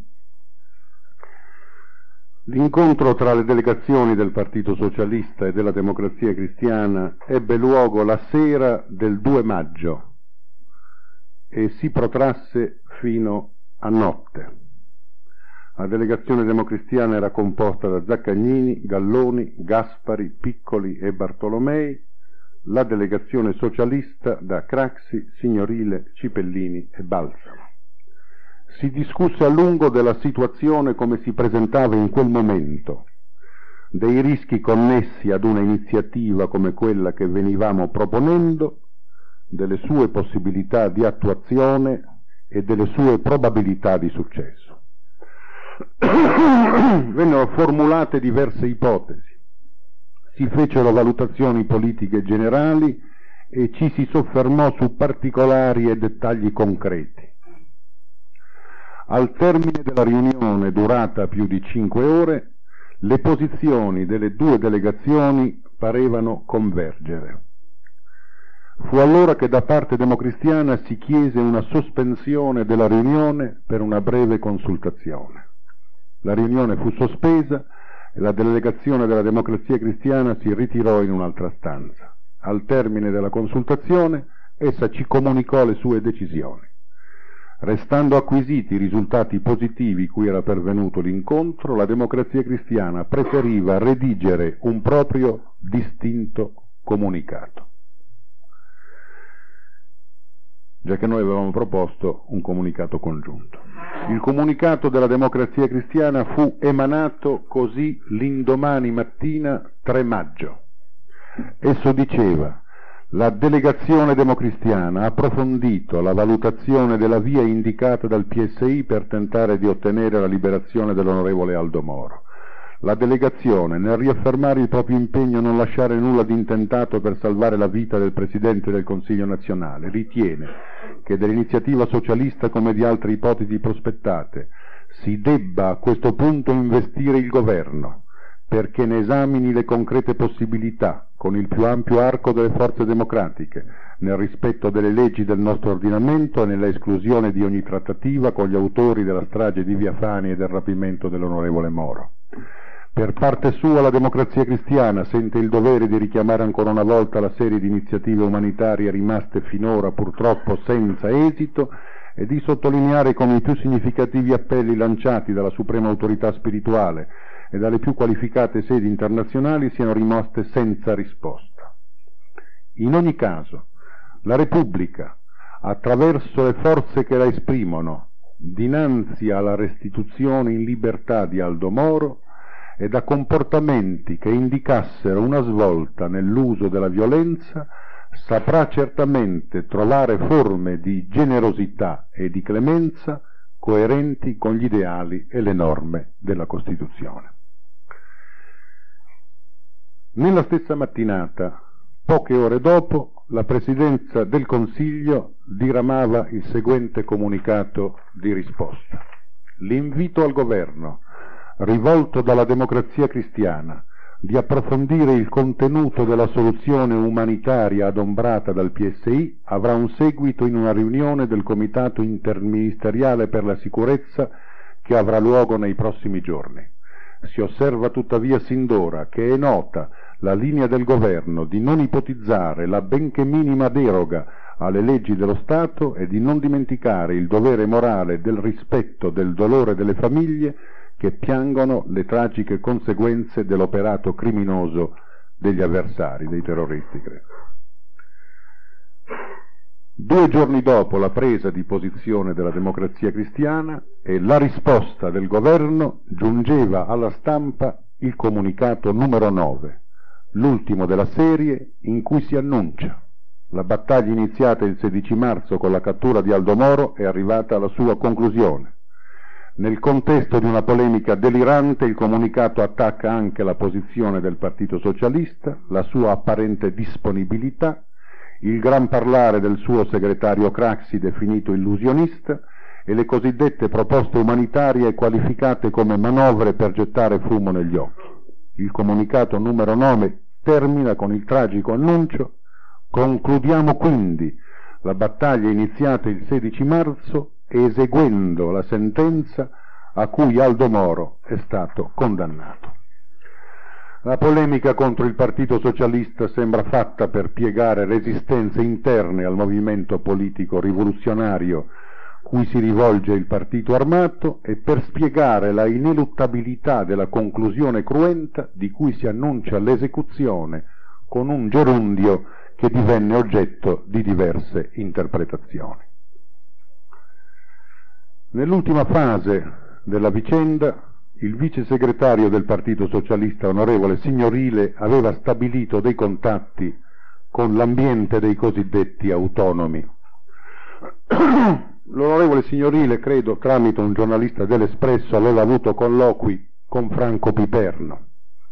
L'incontro tra le delegazioni del Partito Socialista e della Democrazia Cristiana ebbe luogo la sera del 2 maggio e si protrasse fino a notte. La delegazione democristiana era composta da Zaccagnini, Galloni, Gaspari, Piccoli e Bartolomei, la delegazione socialista da Craxi, Signorile, Cipellini e Balsamo. Si discusse a lungo della situazione come si presentava in quel momento, dei rischi connessi ad una iniziativa come quella che venivamo proponendo, delle sue possibilità di attuazione e delle sue probabilità di successo. Vennero formulate diverse ipotesi, si fecero valutazioni politiche generali e ci si soffermò su particolari e dettagli concreti. Al termine della riunione, durata più di 5 ore, le posizioni delle due delegazioni parevano convergere. Fu allora che da parte democristiana si chiese una sospensione della riunione per una breve consultazione. La riunione fu sospesa e la delegazione della Democrazia Cristiana si ritirò in un'altra stanza. Al termine della consultazione essa ci comunicò le sue decisioni. Restando acquisiti i risultati positivi cui era pervenuto l'incontro, la Democrazia Cristiana preferiva redigere un proprio distinto comunicato, già che noi avevamo proposto un comunicato congiunto. Il comunicato della Democrazia Cristiana fu emanato così l'indomani mattina 3 maggio. Esso diceva: la delegazione democristiana ha approfondito la valutazione della via indicata dal PSI per tentare di ottenere la liberazione dell'onorevole Aldo Moro. La delegazione, nel riaffermare il proprio impegno a non lasciare nulla di intentato per salvare la vita del Presidente del Consiglio nazionale, ritiene che dell'iniziativa socialista come di altre ipotesi prospettate si debba a questo punto investire il governo, perché ne esamini le concrete possibilità con il più ampio arco delle forze democratiche, nel rispetto delle leggi del nostro ordinamento e nella esclusione di ogni trattativa con gli autori della strage di Via Fani e del rapimento dell'onorevole Moro. Per parte sua la Democrazia Cristiana sente il dovere di richiamare ancora una volta la serie di iniziative umanitarie rimaste finora purtroppo senza esito e di sottolineare come i più significativi appelli lanciati dalla suprema autorità spirituale e dalle più qualificate sedi internazionali siano rimaste senza risposta. In ogni caso, la Repubblica, attraverso le forze che la esprimono, dinanzi alla restituzione in libertà di Aldo Moro e da comportamenti che indicassero una svolta nell'uso della violenza, saprà certamente trovare forme di generosità e di clemenza coerenti con gli ideali e le norme della Costituzione. Nella stessa mattinata, poche ore dopo, la Presidenza del Consiglio diramava il seguente comunicato di risposta. L'invito al Governo, rivolto dalla Democrazia Cristiana, di approfondire il contenuto della soluzione umanitaria adombrata dal PSI avrà un seguito in una riunione del Comitato Interministeriale per la Sicurezza che avrà luogo nei prossimi giorni. Si osserva tuttavia sin d'ora che è nota la linea del governo di non ipotizzare la benché minima deroga alle leggi dello Stato e di non dimenticare il dovere morale del rispetto del dolore delle famiglie che piangono le tragiche conseguenze dell'operato criminoso degli avversari, dei terroristi, credo. 2 giorni dopo la presa di posizione della Democrazia Cristiana e la risposta del governo giungeva alla stampa il comunicato numero 9, l'ultimo della serie, in cui si annuncia: la battaglia iniziata il 16 marzo con la cattura di Aldo Moro è arrivata alla sua conclusione. Nel contesto di una polemica delirante, il comunicato attacca anche la posizione del Partito Socialista, la sua apparente disponibilità, il gran parlare del suo segretario Craxi definito illusionista e le cosiddette proposte umanitarie qualificate come manovre per gettare fumo negli occhi. Il comunicato numero 9 termina con il tragico annuncio: concludiamo quindi la battaglia iniziata il 16 marzo eseguendo la sentenza a cui Aldo Moro è stato condannato. La polemica contro il Partito Socialista sembra fatta per piegare resistenze interne al movimento politico rivoluzionario cui si rivolge il partito armato e per spiegare la ineluttabilità della conclusione cruenta di cui si annuncia l'esecuzione con un gerundio che divenne oggetto di diverse interpretazioni. Nell'ultima fase della vicenda, il vice segretario del Partito Socialista, onorevole Signorile, aveva stabilito dei contatti con l'ambiente dei cosiddetti autonomi. L'onorevole Signorile, credo, tramite un giornalista dell'Espresso, aveva avuto colloqui con Franco Piperno.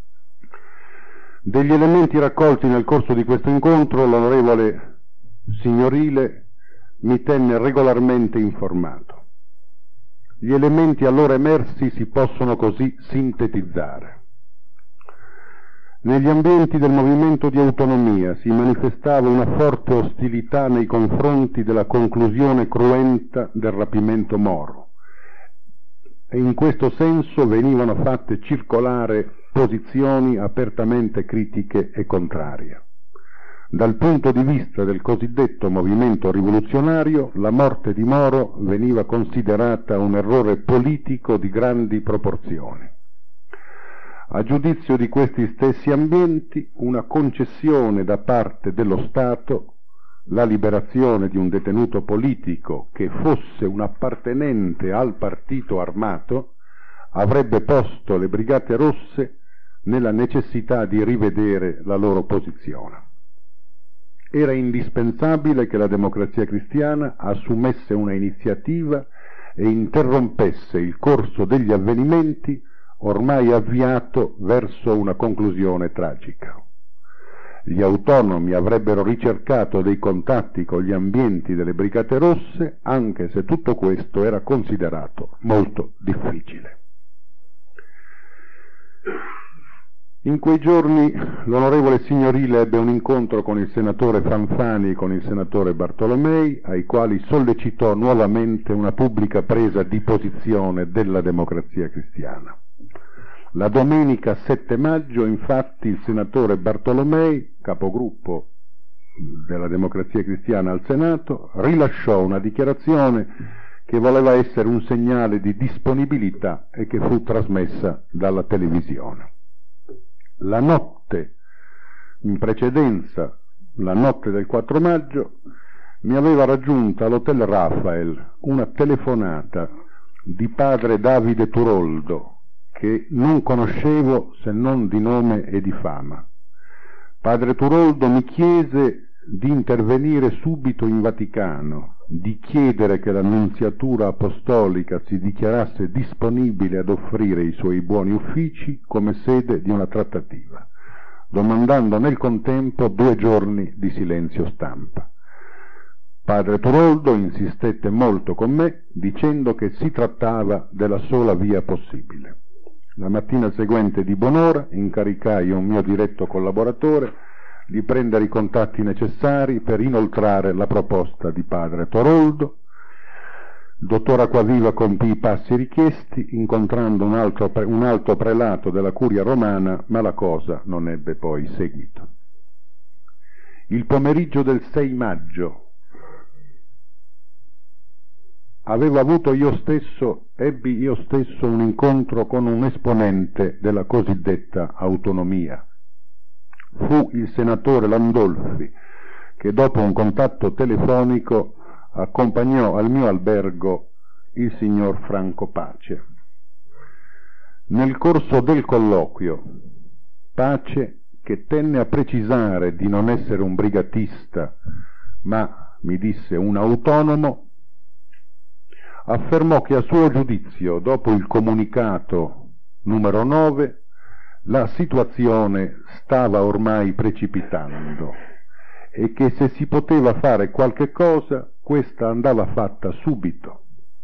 Degli elementi raccolti nel corso di questo incontro, l'onorevole Signorile mi tenne regolarmente informato. Gli elementi allora emersi si possono così sintetizzare. Negli ambienti del movimento di autonomia si manifestava una forte ostilità nei confronti della conclusione cruenta del rapimento Moro e in questo senso venivano fatte circolare posizioni apertamente critiche e contrarie. Dal punto di vista del cosiddetto movimento rivoluzionario, la morte di Moro veniva considerata un errore politico di grandi proporzioni. A giudizio di questi stessi ambienti, una concessione da parte dello Stato, la liberazione di un detenuto politico che fosse un appartenente al partito armato, avrebbe posto le Brigate Rosse nella necessità di rivedere la loro posizione. Era indispensabile che la Democrazia Cristiana assumesse una iniziativa e interrompesse il corso degli avvenimenti ormai avviato verso una conclusione tragica. Gli autonomi avrebbero ricercato dei contatti con gli ambienti delle Brigate Rosse, anche se tutto questo era considerato molto difficile. In quei giorni l'onorevole Signorile ebbe un incontro con il senatore Fanfani e con il senatore Bartolomei, ai quali sollecitò nuovamente una pubblica presa di posizione della Democrazia Cristiana. La domenica 7 maggio, infatti, il senatore Bartolomei, capogruppo della Democrazia Cristiana al Senato, rilasciò una dichiarazione che voleva essere un segnale di disponibilità e che fu trasmessa dalla televisione. La notte in precedenza, la notte del 4 maggio, mi aveva raggiunta all'Hotel Rafael una telefonata di padre Davide Turoldo, che non conoscevo se non di nome e di fama. Padre Turoldo mi chiese di intervenire subito in Vaticano, di chiedere che la Nunziatura Apostolica si dichiarasse disponibile ad offrire i suoi buoni uffici come sede di una trattativa, domandando nel contempo 2 giorni di silenzio stampa. Padre Turoldo insistette molto con me, dicendo che si trattava della sola via possibile. La mattina seguente di buon'ora incaricai un mio diretto collaboratore di prendere i contatti necessari per inoltrare la proposta di padre Turoldo. Il dottor Acquaviva compì i passi richiesti, incontrando un alto prelato della Curia romana, ma la cosa non ebbe poi seguito. Il pomeriggio del 6 maggio ebbi io stesso un incontro con un esponente della cosiddetta autonomia. Fu il senatore Landolfi che dopo un contatto telefonico accompagnò al mio albergo il signor Franco Pace. Nel corso del colloquio, Pace, che tenne a precisare di non essere un brigatista, ma, mi disse, un autonomo, affermò che a suo giudizio, dopo il comunicato numero 9, la situazione stava ormai precipitando e che se si poteva fare qualche cosa, questa andava fatta subito.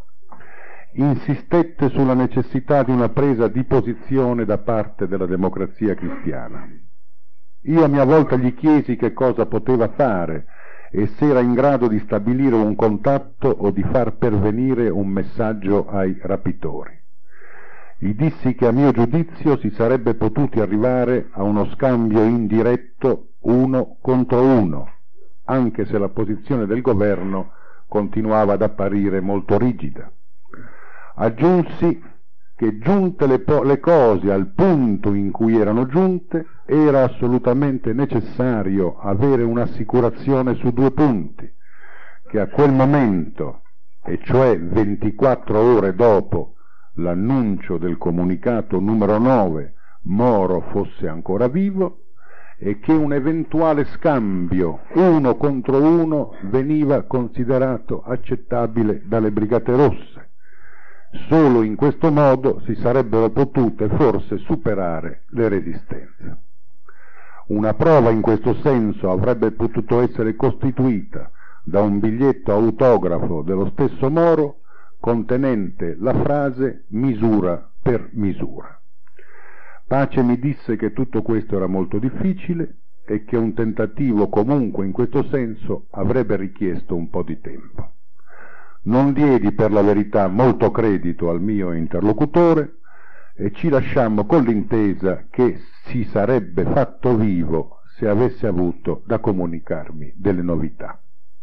Insistette sulla necessità di una presa di posizione da parte della Democrazia Cristiana. Io a mia volta gli chiesi che cosa poteva fare e se era in grado di stabilire un contatto o di far pervenire un messaggio ai rapitori. Gli dissi che a mio giudizio si sarebbe potuti arrivare a uno scambio indiretto 1 contro 1, anche se la posizione del governo continuava ad apparire molto rigida. Aggiunsi che giunte le cose al punto in cui erano giunte, era assolutamente necessario avere un'assicurazione su 2 punti, che a quel momento, e cioè 24 ore dopo l'annuncio del comunicato numero 9, Moro fosse ancora vivo e che un eventuale scambio 1 contro 1 veniva considerato accettabile dalle Brigate Rosse. Solo in questo modo si sarebbero potute forse superare le resistenze. Una prova in questo senso avrebbe potuto essere costituita da un biglietto autografo dello stesso Moro contenente la frase misura per misura. Pace mi disse che tutto questo era molto difficile e che un tentativo comunque in questo senso avrebbe richiesto un po' di tempo. Non diedi per la verità molto credito al mio interlocutore e ci lasciammo con l'intesa che si sarebbe fatto vivo se avesse avuto da comunicarmi delle novità.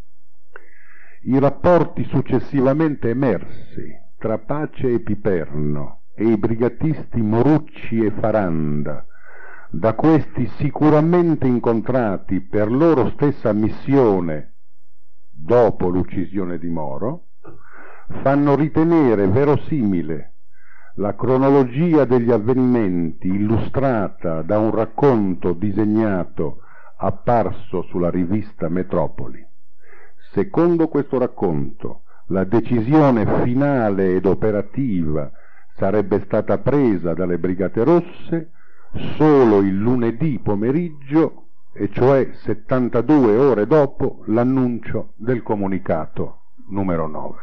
I rapporti successivamente emersi tra Pace e Piperno e i brigatisti Morucci e Faranda, da questi sicuramente incontrati per loro stessa missione dopo l'uccisione di Moro, fanno ritenere verosimile la cronologia degli avvenimenti illustrata da un racconto disegnato apparso sulla rivista Metropoli. Secondo questo racconto, la decisione finale ed operativa sarebbe stata presa dalle Brigate Rosse solo il lunedì pomeriggio, e cioè 72 ore dopo l'annuncio del comunicato numero 9.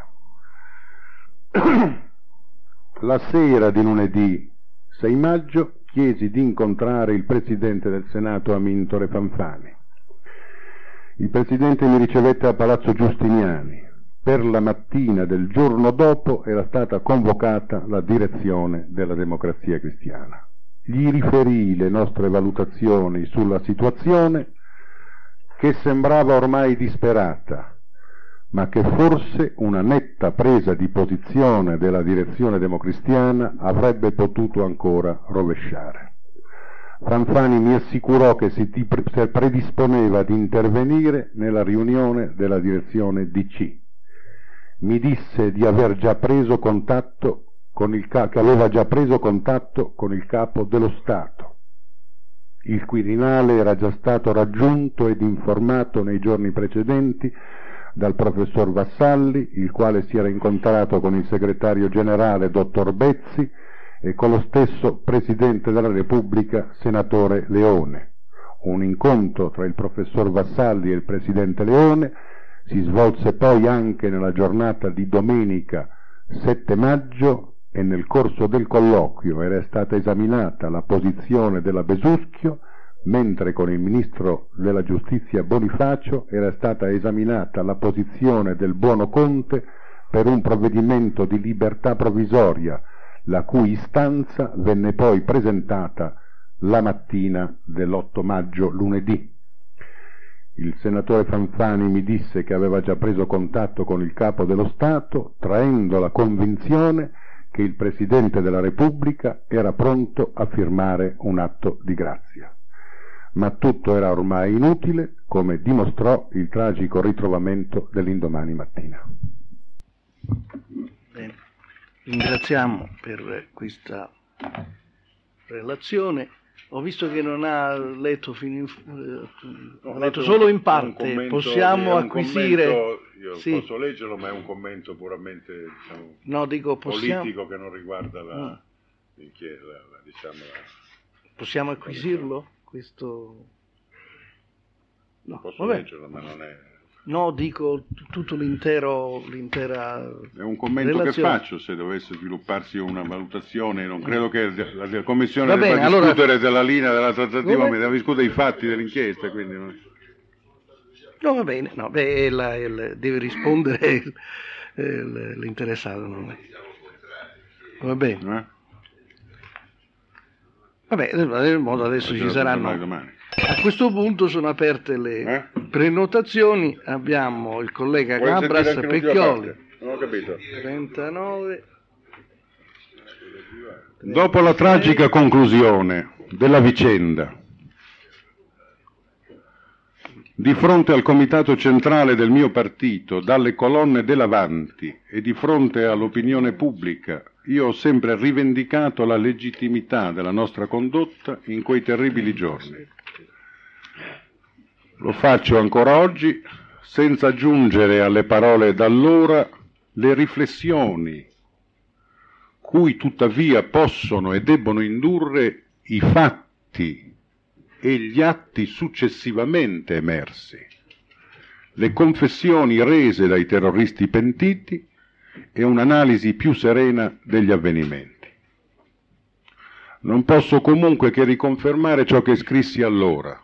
La sera di lunedì 6 maggio chiesi di incontrare il Presidente del Senato Amintore Fanfani. Il Presidente mi ricevette a Palazzo Giustiniani. Per la mattina del giorno dopo era stata convocata la direzione della Democrazia Cristiana. Gli riferii le nostre valutazioni sulla situazione, che sembrava ormai disperata, ma che forse una netta presa di posizione della direzione democristiana avrebbe potuto ancora rovesciare. Fanfani mi assicurò che si predisponeva ad intervenire nella riunione della direzione DC. Mi disse di aver già preso contatto che aveva già preso contatto con il capo dello Stato. Il Quirinale era già stato raggiunto ed informato nei giorni precedenti dal professor Vassalli, il quale si era incontrato con il segretario generale dottor Bezzi e con lo stesso Presidente della Repubblica, senatore Leone. Un incontro tra il professor Vassalli e il Presidente Leone si svolse poi anche nella giornata di domenica 7 maggio e nel corso del colloquio era stata esaminata la posizione della Besuschio, mentre con il Ministro della Giustizia Bonifacio era stata esaminata la posizione del Buono Conte per un provvedimento di libertà provvisoria, la cui istanza venne poi presentata la mattina dell'8 maggio, lunedì. Il senatore Fanfani mi disse che aveva già preso contatto con il Capo dello Stato, traendo la convinzione che il Presidente della Repubblica era pronto a firmare un atto di grazia. Ma tutto era ormai inutile, come dimostrò il tragico ritrovamento dell'indomani mattina. Bene. Ringraziamo per questa relazione. Ho visto che non ha letto ha letto solo in parte. Possiamo acquisire. Io sì. Posso leggerlo, ma è un commento puramente, diciamo, no, dico, politico, che non riguarda l'inchiesta, diciamo. Possiamo acquisirlo? Questo. No, Posso leggerlo, ma non è. No, dico tutto l'intera. È un commento relazione. Che faccio se dovesse svilupparsi una valutazione. Non credo che la Commissione bene, debba discutere della linea della trattativa, ma deve discutere i fatti dell'inchiesta. Quindi no, va bene, no, deve rispondere l'interessato. Non è. Va bene. Vabbè, nel modo adesso ci saranno. A questo punto sono aperte le prenotazioni. Abbiamo il collega Cabras Pecchioli. Non ho capito. 39. Dopo la tragica conclusione della vicenda, di fronte al comitato centrale del mio partito, dalle colonne dell'Avanti e di fronte all'opinione pubblica, io ho sempre rivendicato la legittimità della nostra condotta in quei terribili giorni. Lo faccio ancora oggi, senza aggiungere alle parole d'allora le riflessioni cui tuttavia possono e debbono indurre i fatti e gli atti successivamente emersi, le confessioni rese dai terroristi pentiti e un'analisi più serena degli avvenimenti. Non posso comunque che riconfermare ciò che scrissi allora,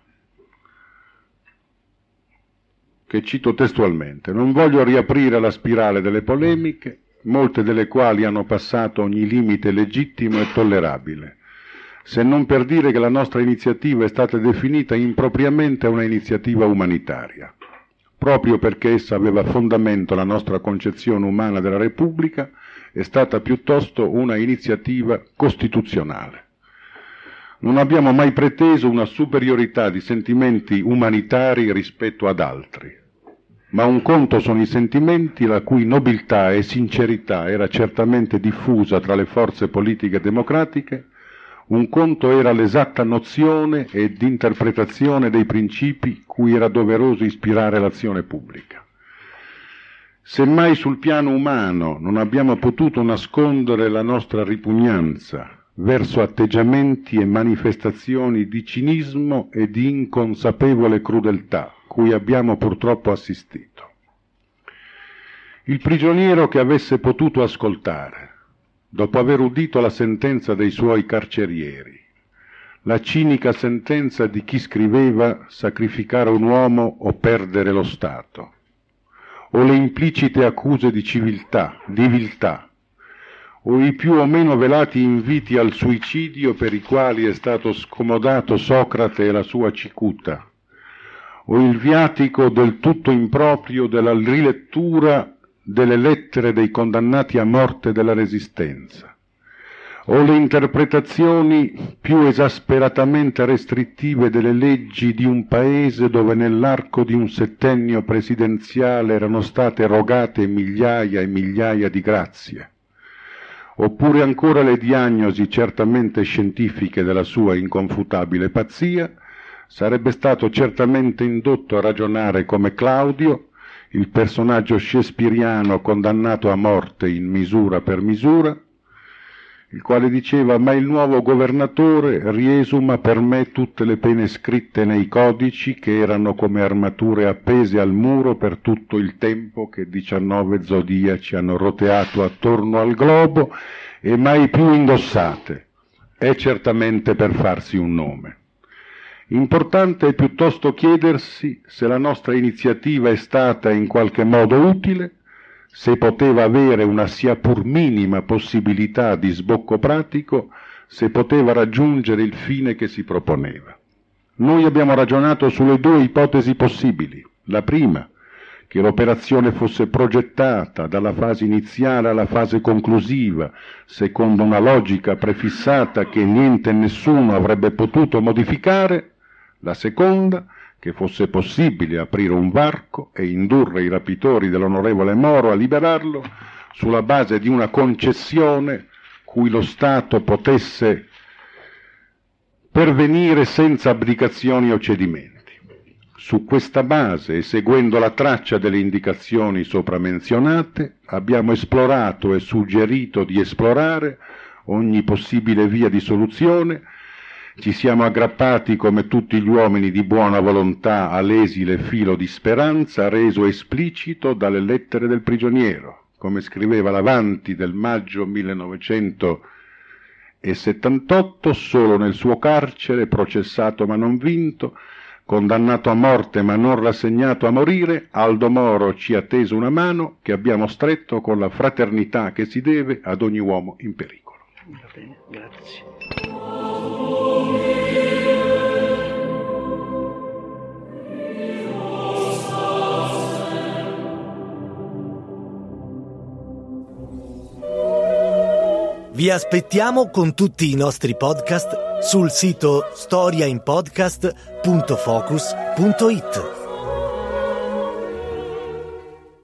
che cito testualmente: non voglio riaprire la spirale delle polemiche, molte delle quali hanno passato ogni limite legittimo e tollerabile, se non per dire che la nostra iniziativa è stata definita impropriamente una iniziativa umanitaria, proprio perché essa aveva a fondamento la nostra concezione umana della Repubblica, è stata piuttosto una iniziativa costituzionale. Non abbiamo mai preteso una superiorità di sentimenti umanitari rispetto ad altri, ma un conto sono i sentimenti la cui nobiltà e sincerità era certamente diffusa tra le forze politiche democratiche, un conto era l'esatta nozione ed interpretazione dei principi cui era doveroso ispirare l'azione pubblica. Semmai sul piano umano non abbiamo potuto nascondere la nostra ripugnanza verso atteggiamenti e manifestazioni di cinismo e di inconsapevole crudeltà cui abbiamo purtroppo assistito. Il prigioniero che avesse potuto ascoltare, dopo aver udito la sentenza dei suoi carcerieri, la cinica sentenza di chi scriveva sacrificare un uomo o perdere lo Stato, o le implicite accuse di civiltà, di viltà, o i più o meno velati inviti al suicidio per i quali è stato scomodato Socrate e la sua cicuta, o il viatico del tutto improprio della rilettura delle lettere dei condannati a morte della Resistenza, o le interpretazioni più esasperatamente restrittive delle leggi di un paese dove nell'arco di un settennio presidenziale erano state erogate migliaia e migliaia di grazie, oppure ancora le diagnosi certamente scientifiche della sua inconfutabile pazzia, sarebbe stato certamente indotto a ragionare come Claudio, il personaggio shakespeariano condannato a morte in Misura per misura, il quale diceva: ma il nuovo governatore riesuma per me tutte le pene scritte nei codici che erano come armature appese al muro per tutto il tempo che 19 zodiaci hanno roteato attorno al globo e mai più indossate. È certamente per farsi un nome. Importante è piuttosto chiedersi se la nostra iniziativa è stata in qualche modo utile, se poteva avere una sia pur minima possibilità di sbocco pratico, se poteva raggiungere il fine che si proponeva. Noi abbiamo ragionato sulle due ipotesi possibili. La prima, che l'operazione fosse progettata dalla fase iniziale alla fase conclusiva, secondo una logica prefissata che niente e nessuno avrebbe potuto modificare. La seconda, che fosse possibile aprire un varco e indurre i rapitori dell'onorevole Moro a liberarlo sulla base di una concessione cui lo Stato potesse pervenire senza abdicazioni o cedimenti. Su questa base e seguendo la traccia delle indicazioni sopra menzionate, abbiamo esplorato e suggerito di esplorare ogni possibile via di soluzione. Ci siamo aggrappati come tutti gli uomini di buona volontà all'esile filo di speranza reso esplicito dalle lettere del prigioniero, come scriveva l'Avanti del maggio 1978, solo nel suo carcere, processato ma non vinto, condannato a morte ma non rassegnato a morire, Aldo Moro ci ha teso una mano che abbiamo stretto con la fraternità che si deve ad ogni uomo in pericolo. Va bene, grazie. Vi aspettiamo con tutti i nostri podcast sul sito storiainpodcast.focus.it.